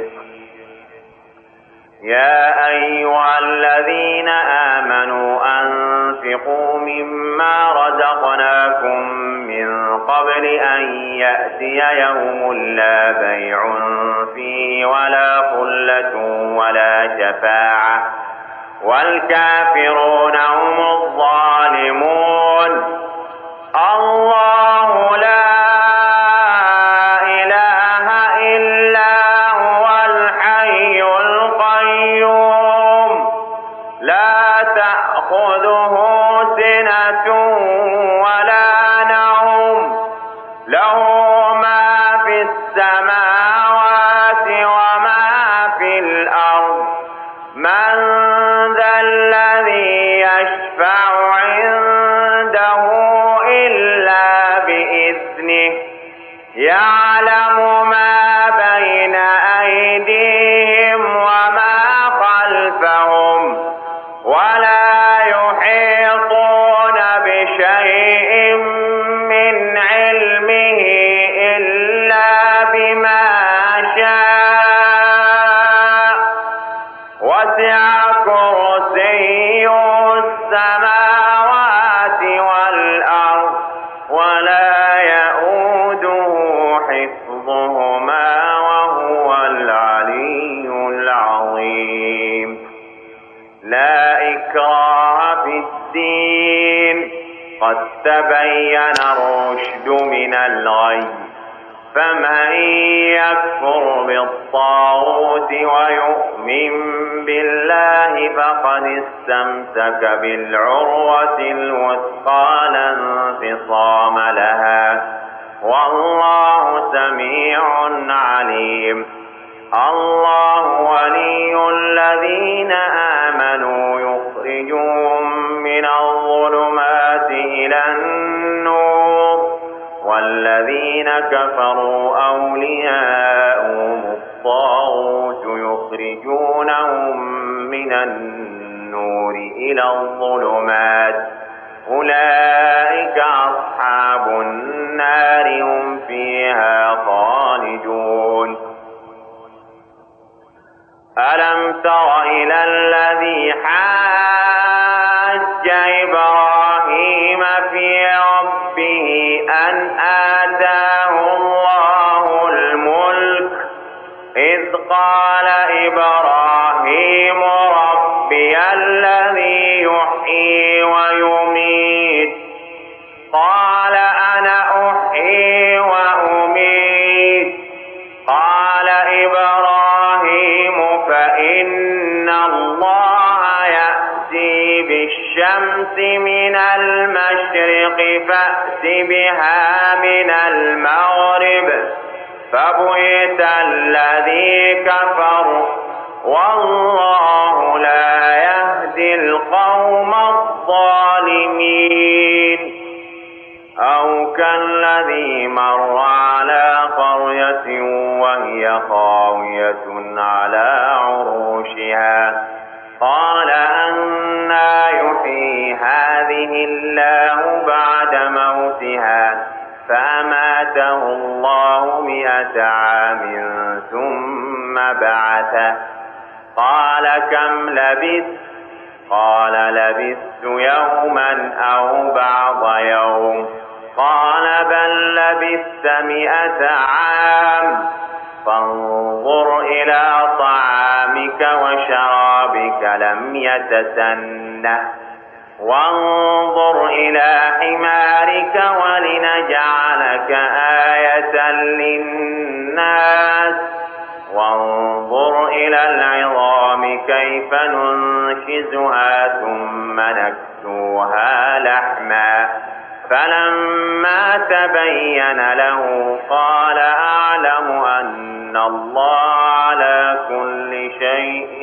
يا أيها الذين آمنوا أنفقوا مما رزقناكم من قبل أن يأتي يوم لا بيع فيه ولا خلة ولا شفاعة والكافرون هم الظالمون. الله لا سِنَةٌ وَلَا نَوْمٌ لَهُ مَا فِي السَّمَاوَاتِ وَمَا فِي الْأَرْضِ مَنْ ذَا الَّذِي يَشْفَعُ عِندَهُ إِلَّا بِإِذْنِهِ يَعْلَمُ مَا بَيْنَ أَيْدِيهِمْ وَمَا خَلْفَهُمْ وَلَا يُحِيطُونَ بِشَيْءٍ مِّنْ عِلْمِهِ إِلَّا بِمَا شَاءَ وَسِعَ كُرْسِيُّهُ السَّمَاوَاتِ وَالْأَرْضَ وَلَا يَئُودُهُ حِفْظُهُمَا وَهُوَ الْعَلِيُّ الْعَظِيمُ لَا إِكْرَاهَ فِي الدِّينِ قَدْ تَبَيَّنَ الرُّشْدُ مِنَ الْغَيِّ فَمَن يَكْفُرْ بِالطَّاغُوتِ وَيُؤْمِن بِاللَّهِ فَقَدِ اسْتَمْسَكَ بِالْعُرْوَةِ الْوُثْقَىٰ لَا انفِصَامَ لَهَا وَاللَّهُ سَمِيعٌ عَلِيمٌ اللَّهُ وَلِيُّ الَّذِينَ آمَنُوا يُخْرِجُهُم مِّنَ الظُّلُمَاتِ إِلَى النُّورِ وَالَّذِينَ كَفَرُوا أَوْلِيَاؤُهُمُ الطَّاغُوتُ يُخْرِجُونَهُم مِّنَ النُّورِ إِلَى الظُّلُمَاتِ أُولَٰئِكَ أَصْحَابُ النَّارِ هُمْ فِيهَا خَالِدُونَ أَلَمْ تَرَ إِلَى الَّذِي حَاجَّ إِبْرَاهِيمَ فِي رَبِّهِ أَنْ آتَاهُ اللَّهُ الْمُلْكَ إِذْ قَالَ إِبْرَاهِيمُ رَبِّيَ الَّذِي يُحْيِي وَيُمِيتُ قَالَ أَنَا أُحْيِي وَأُمِيتُ قَالَ إِبْرَاهِيمُ فَإِنَّ اللَّهَ يَأْتِي بِالشَّمْسِ مِنَ الْمَشْرِقِ فَأْتِ بِهَا مِنَ الْمَغْرِبِ فَبُهِتَ الَّذِي كَفَرَ وَاللَّهُ لَا يَهْدِي الْقَوْمَ الظَّالِمِينَ أَوْ كَالَّذِي مَرَّ عَلَىٰ قَرْيَةٍ وَهِيَ خَاوِيَةٌ عَلَىٰ عُرُوشِهَا قَالَ أَنَّىٰ يُحْيِي هَٰذِهِ اللَّهُ بَعْدَ مَوْتِهَا فَأَمَاتَهُ اللَّهُ مِائَةَ عَامٍ ثُمَّ بَعَثَهُ قَالَ كَمْ لَبِثْتَ قَالَ لَبِثْتُ يَوْمًا أَوْ بَعْضَ يَوْمٍ قَالَ بَل لَّبِثْتَ مِائَةَ عَامٍ فَانظُرْ إِلَىٰ طَعَامِكَ وَشَرَابِكَ لَمْ يَتَسَنَّهْ وَانظُرْ إِلَىٰ حِمَارِكَ وَلِنَجْعَلَكَ آيَةً لِّلنَّاسِ وَانظُرْ إِلَى الْعِظَامِ كَيْفَ نُنشِزُهَا ثُمَّ نَكْسُوهَا لَحْمًا فَلَمَّا تَبَيَّنَ لَهُ قَالَ أَعْلَمُ أَنَّ اللَّهَ عَلَىٰ كُلِّ شَيْءٍ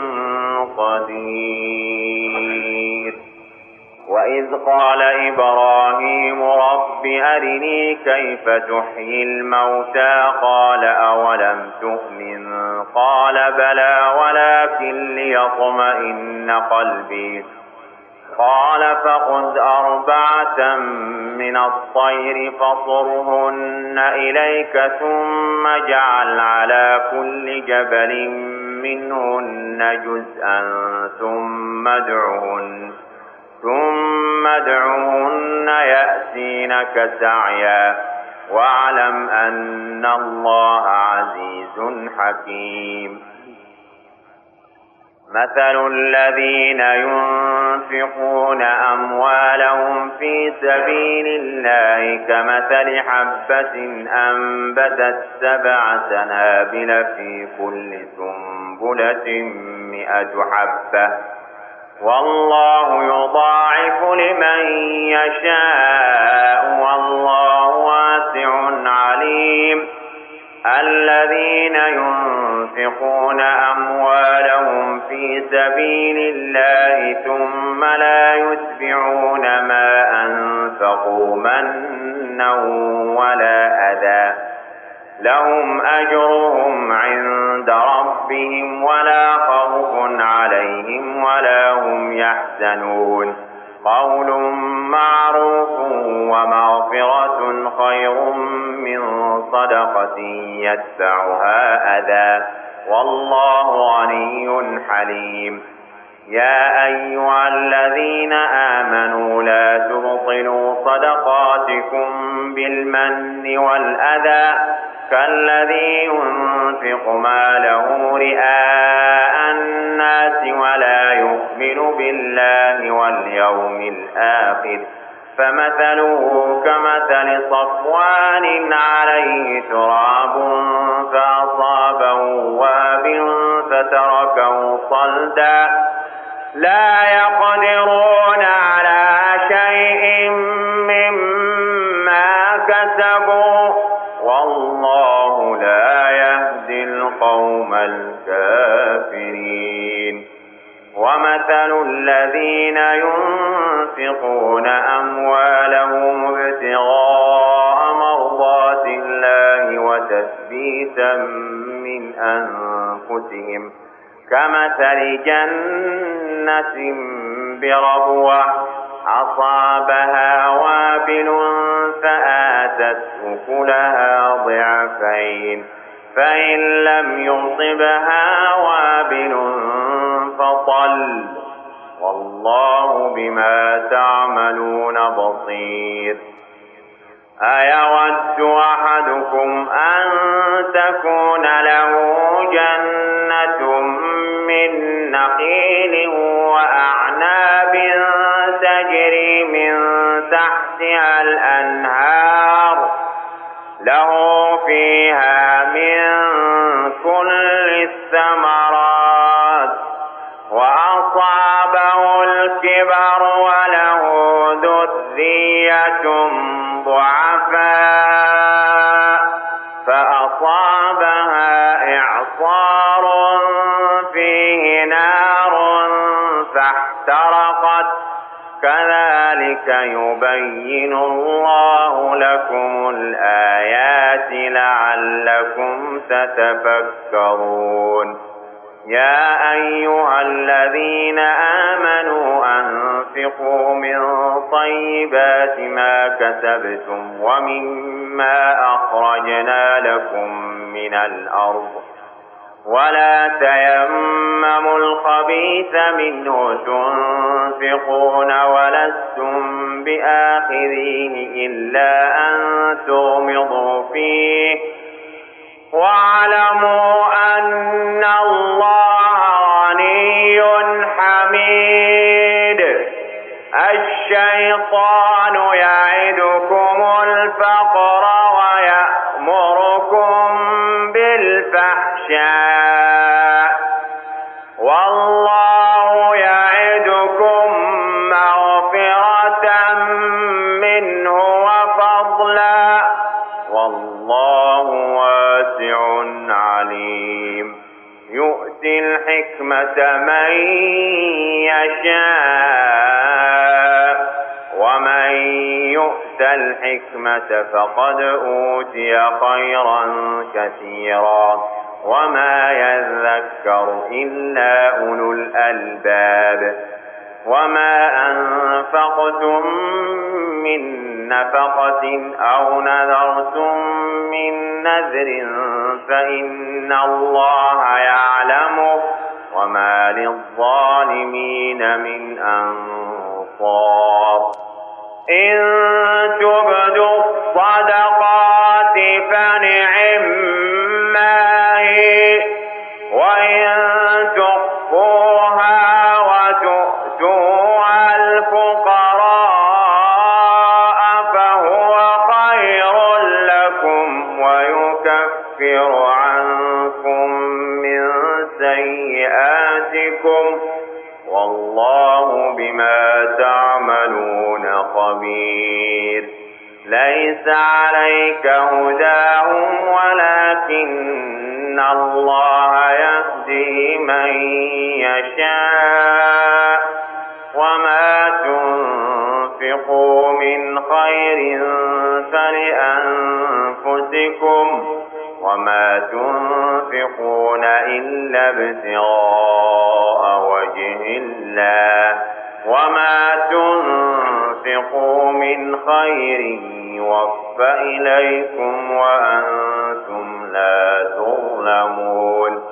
قَدِيرٌ وَإِذْ قَالَ إِبْرَاهِيمُ رَبِّ أَرِنِي كَيْفَ تُحْيِي الْمَوْتَىٰ قَالَ أَوَلَمْ تُؤْمِن قَالَ بَلَىٰ وَلَٰكِن لِّيَطْمَئِنَّ قَلْبِي قَالَ فَخُذْ أَرْبَعَةً مِّنَ الطَّيْرِ فَصُرْهُنَّ إِلَيْكَ ثُمَّ اجْعَلْ عَلَىٰ كُلِّ جَبَلٍ مِّنْهُنَّ جُزْءًا ثُمَّ ادْعُهُنَّ ثُمَّ ادْعُهُنَّ يَأْتِينَكَ سَعْيًا وَاعْلَمْ أَنَّ اللَّهَ عَزِيزٌ حَكِيمٌ مَثَلُ الَّذِينَ يُنفِقُونَ أَمْوَالَهُمْ فِي سَبِيلِ اللَّهِ كَمَثَلِ حَبَّةٍ أَنبَتَتْ سَبْعَ سَنَابِلَ فِي كُلِّ سُنبُلَةٍ مِّائَةُ حَبَّةٍ والله يضاعف لمن يشاء والله واسع عليم. الذين ينفقون أموالهم في سبيل الله ثم لا يتبعون ما أنفقوا منا ولا أذى لهم أجرهم عند ربهم ولا خوف عليهم ولا هم يحزنون. قول معروف ومغفرة خير من صدقة يتبعها أذى والله غني حليم. يا أيها الذين آمنوا لا تبطلوا صدقاتكم بالمن والأذى كالذي ينفق ماله رئاء الناس ولا يؤمن بالله واليوم الآخر فمثله كمثل صفوان عليه تراب فأصابه وابل فتركه صلدا لا يقدرون على شيء مما كسبوا والله لا يهدي القوم الكافرين. ومثل الذين ينفقون أموالهم ابتغاء مرضات الله وتثبيتا من أنفسهم كمثل جنة بربوة أصابها وابل فآتت أكلها ضعفين فإن لم يصبها وابل فطل والله بما تعملون بصير. أيود أحدكم أن تكون له جنة من نخيل وأعناب تجري من تحتها الأنهار له فيها من كل الثمرات وأصابه الكبر وله ذرية ضعفاء فأصابها إعصار فيه نار فاحترقت كذلك يبين الله لكم الآيات لعلكم تتفكرون. يا أيها الذين آمنوا أنفقوا من طيبات ما كسبتم ومما أخرجنا لكم من الأرض ولا تيمموا الخبيث منه تنفقون ولستم بآخذيه إلا أن تغمضوا فيه واعلموا أن الله غني حميد. الشيطان يعدكم الفقر ويأمركم بالفحشاء والله يعدكم مغفرة منه وفضلا والله واسع عليم. يؤتي الحكمة من يشاء ومن يؤت الحكمة فقد أوتي خيرا كثيرا وما يذكر إلا أولو الألباب. وما أنفقتم من نفقة أو نذرتم من نذر فإن الله يعلمه وما للظالمين من أنصار. إن تبدوا الصدقات فنعما هي وإن تخفوها وتؤتوها الفقراء فهو خير لكم ويكفر عنكم من سيئاتكم والله بما تعملون خبير. ليس عليك هداهم ولكن الله يهدي من يشاء وما تنفقوا من خير فلأنفسكم وما تنفقون إلا ابتغاء وجه الله وما تنفقوا من خير يوفى إليكم وأنتم لا تظلمون.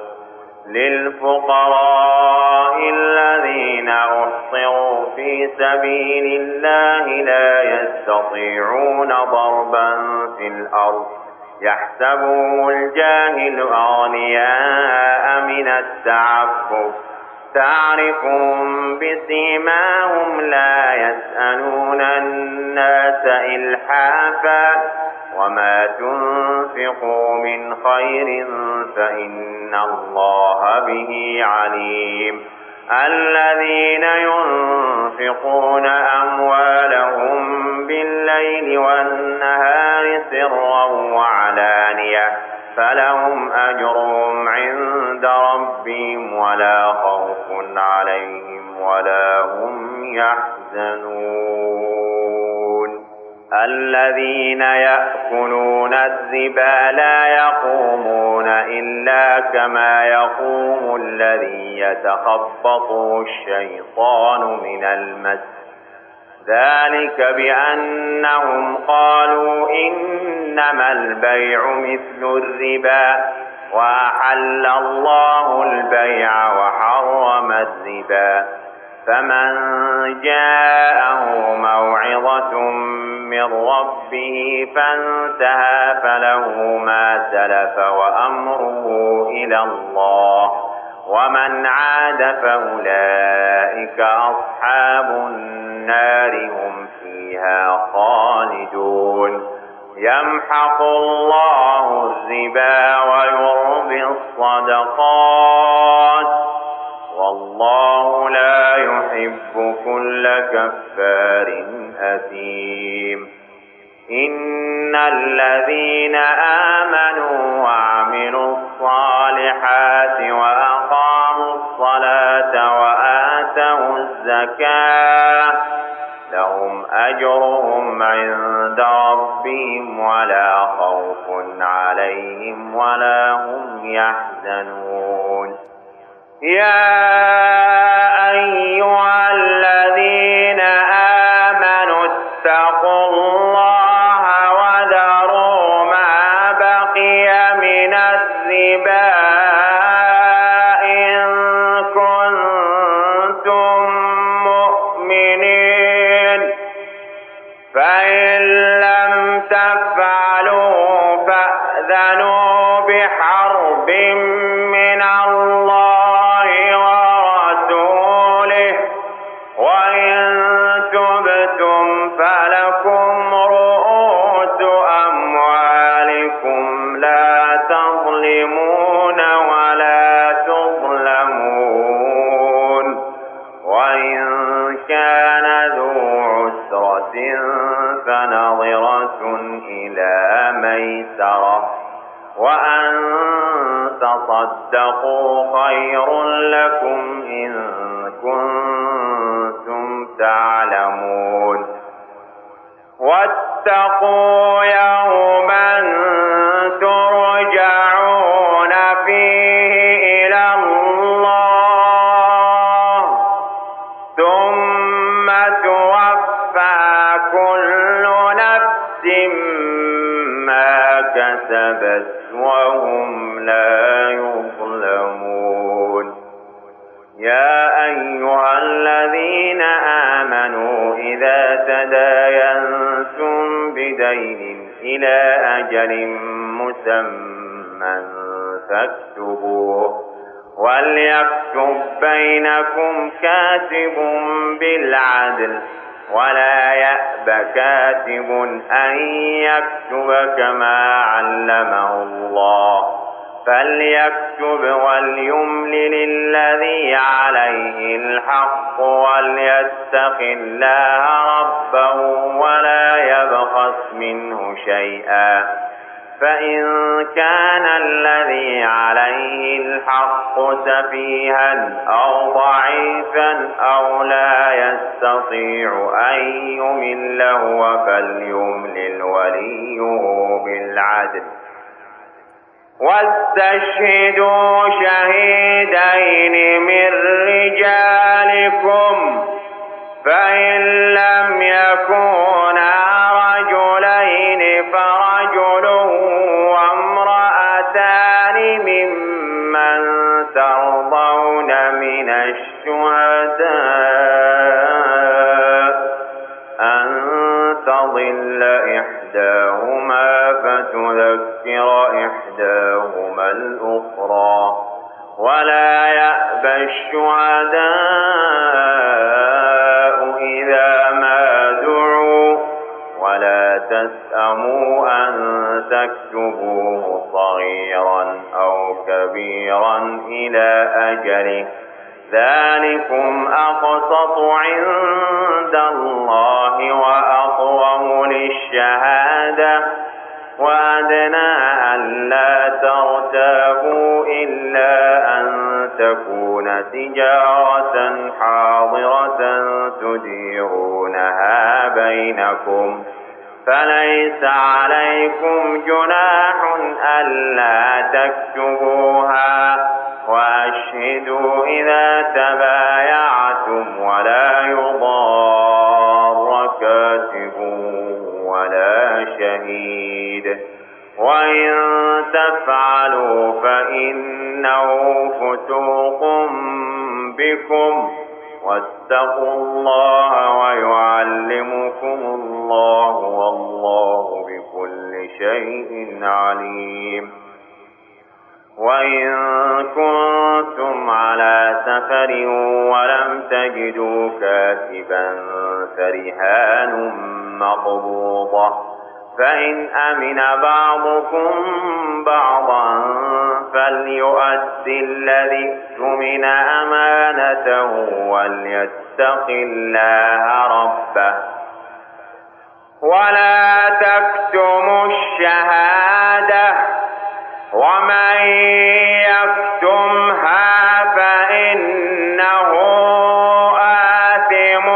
للفقراء الذين أحصروا في سبيل الله لا يستطيعون ضربا في الأرض يحسبهم الجاهل أغنياء من التعفف تعرفهم بسيماهم لا يسألون الناس إلحافا وما تنفقوا من خير فإن الله به عليم. الذين ينفقون أموالهم بالليل والنهار سرا وعلانية فلهم أجرهم عند ربهم ولا خوف عليهم ولا هم يحزنون. الذين يأكلون الربا لا يقومون إلا كما يقوم الذي يتخبطه الشيطان من المس ذلك بأنهم قالوا إنما البيع مثل الربا وأحل الله البيع وحرم الربا. فمن جاءه موعظة من ربه فانتهى فله ما سلف وأمره إلى الله ومن عاد فأولئك أصحاب النار هم فيها خالدون. يمحق الله الربا ويربي الصدقات والله لا يحب كل كفار أثيم. إن الذين آمنوا وعملوا الصالحات وأقاموا الصلاة وآتوا الزكاة لهم أجرهم عند ربهم ولا خوف عليهم ولا هم يحزنون. يا أيها الذين آمنوا اتقوا الله وذروا ما بقي من الربا إن كنتم مؤمنين فإن لم تفعلوا فأذنوا بحرب من الله فلكم رؤوس أموالكم لا تظلمون ولا تظلمون وإن كان ذو عسرة فنظرة إلى ميسرة وأن تصدقوا خير لكم إن كنتم تعلمون. واتقوا يوما ترجعون فيه إلى الله ثم توفى كل نفس ما كسبت وهم لا يظلمون. يا أيها الذين آمنوا إذا تداينتم بدين إلى أجل مسمى فاكتبوه وليكتب بينكم كاتب بالعدل ولا يأب كاتب أن يكتب كما علمه الله فليكتب وليملل الذي عليه عليه الحق وليتق الله ربه ولا يبخس منه شيئا فإن كان الذي عليه الحق سفيها أو ضعيفا أو لا يستطيع أن يمل هو فليملل وليه بالعدل واستشهدوا شهيدين من رجالكم فإن لم يكونا رجلين فرجل وامرأتان ممن ترضون من الشهداء أن تضل إحداهما فتذكر إحداهما الأخرى ولا يأبى الشهداء إذا ما دعوا ولا تسأموا أن تكتبوه صغيرا أو كبيرا إلى أجله ذلكم أقسط عند الله وأقوم للشهادة وأدنى ألا ترتابوا إلا أن تكون تجارة حاضرة تديرونها بينكم فليس عليكم جناح ألا تكتبوها وأشهدوا إذا تبايعتم ولا يضار كاتب ولا شهيد وإن تفعلوا فإنه فسوق بكم واتقوا الله ويعلمكم الله والله بكل شيء عليم وإن كنتم على سفر ولم تجدوا كاتبا فرهان مقبوضة فإن أمن بعضكم بعضا فليؤدي الذي اؤتمن أمانته وليتق الله ربه ولا تكتموا الشهادة ومن يكتمها فإنه آثم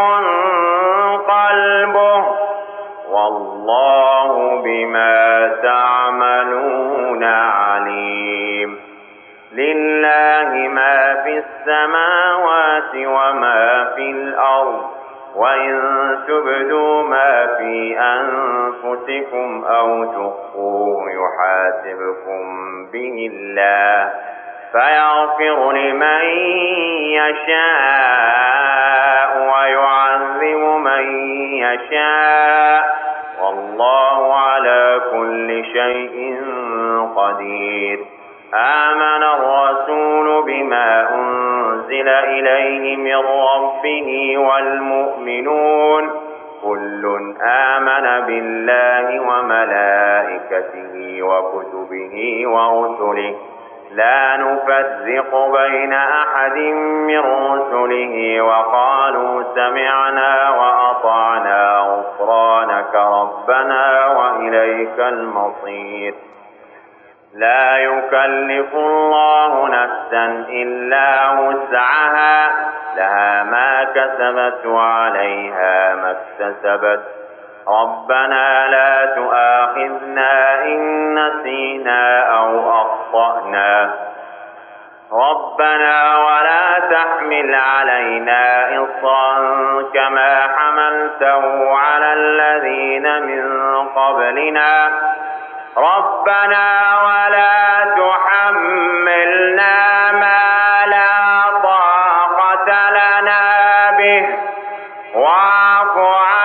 قلبه والله بما تعملون عليم لله ما في السماوات وما في الأرض وإن تبدوا ما في أنفسكم أو تخفوه يحاسبكم به الله فيغفر لمن يشاء ويعذب من يشاء والله على كل شيء قدير آمن الرسول بما أنزل إليه من ربه والمؤمنون كل آمن بالله وملائكته وكتبه ورسله لا نفرق بين أحد من رسله وقالوا سمعنا وأطعنا غفرانك ربنا وإليك المصير لا يكلف الله نفسا إلا وسعها لها ما كسبت وعليها ما اكتسبت ربنا لا تؤاخذنا إن نسينا أو أخطأنا ربنا ولا تحمل علينا إصرا كما حملته على الذين من قبلنا ربنا ولا تحملنا ما لا طاقة لنا به واعف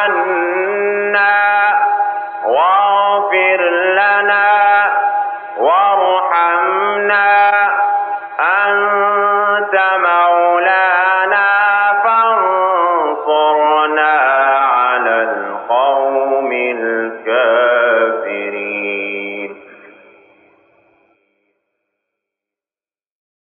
عنا واغفر لنا وارحمنا أنت مولانا فانصرنا على القوم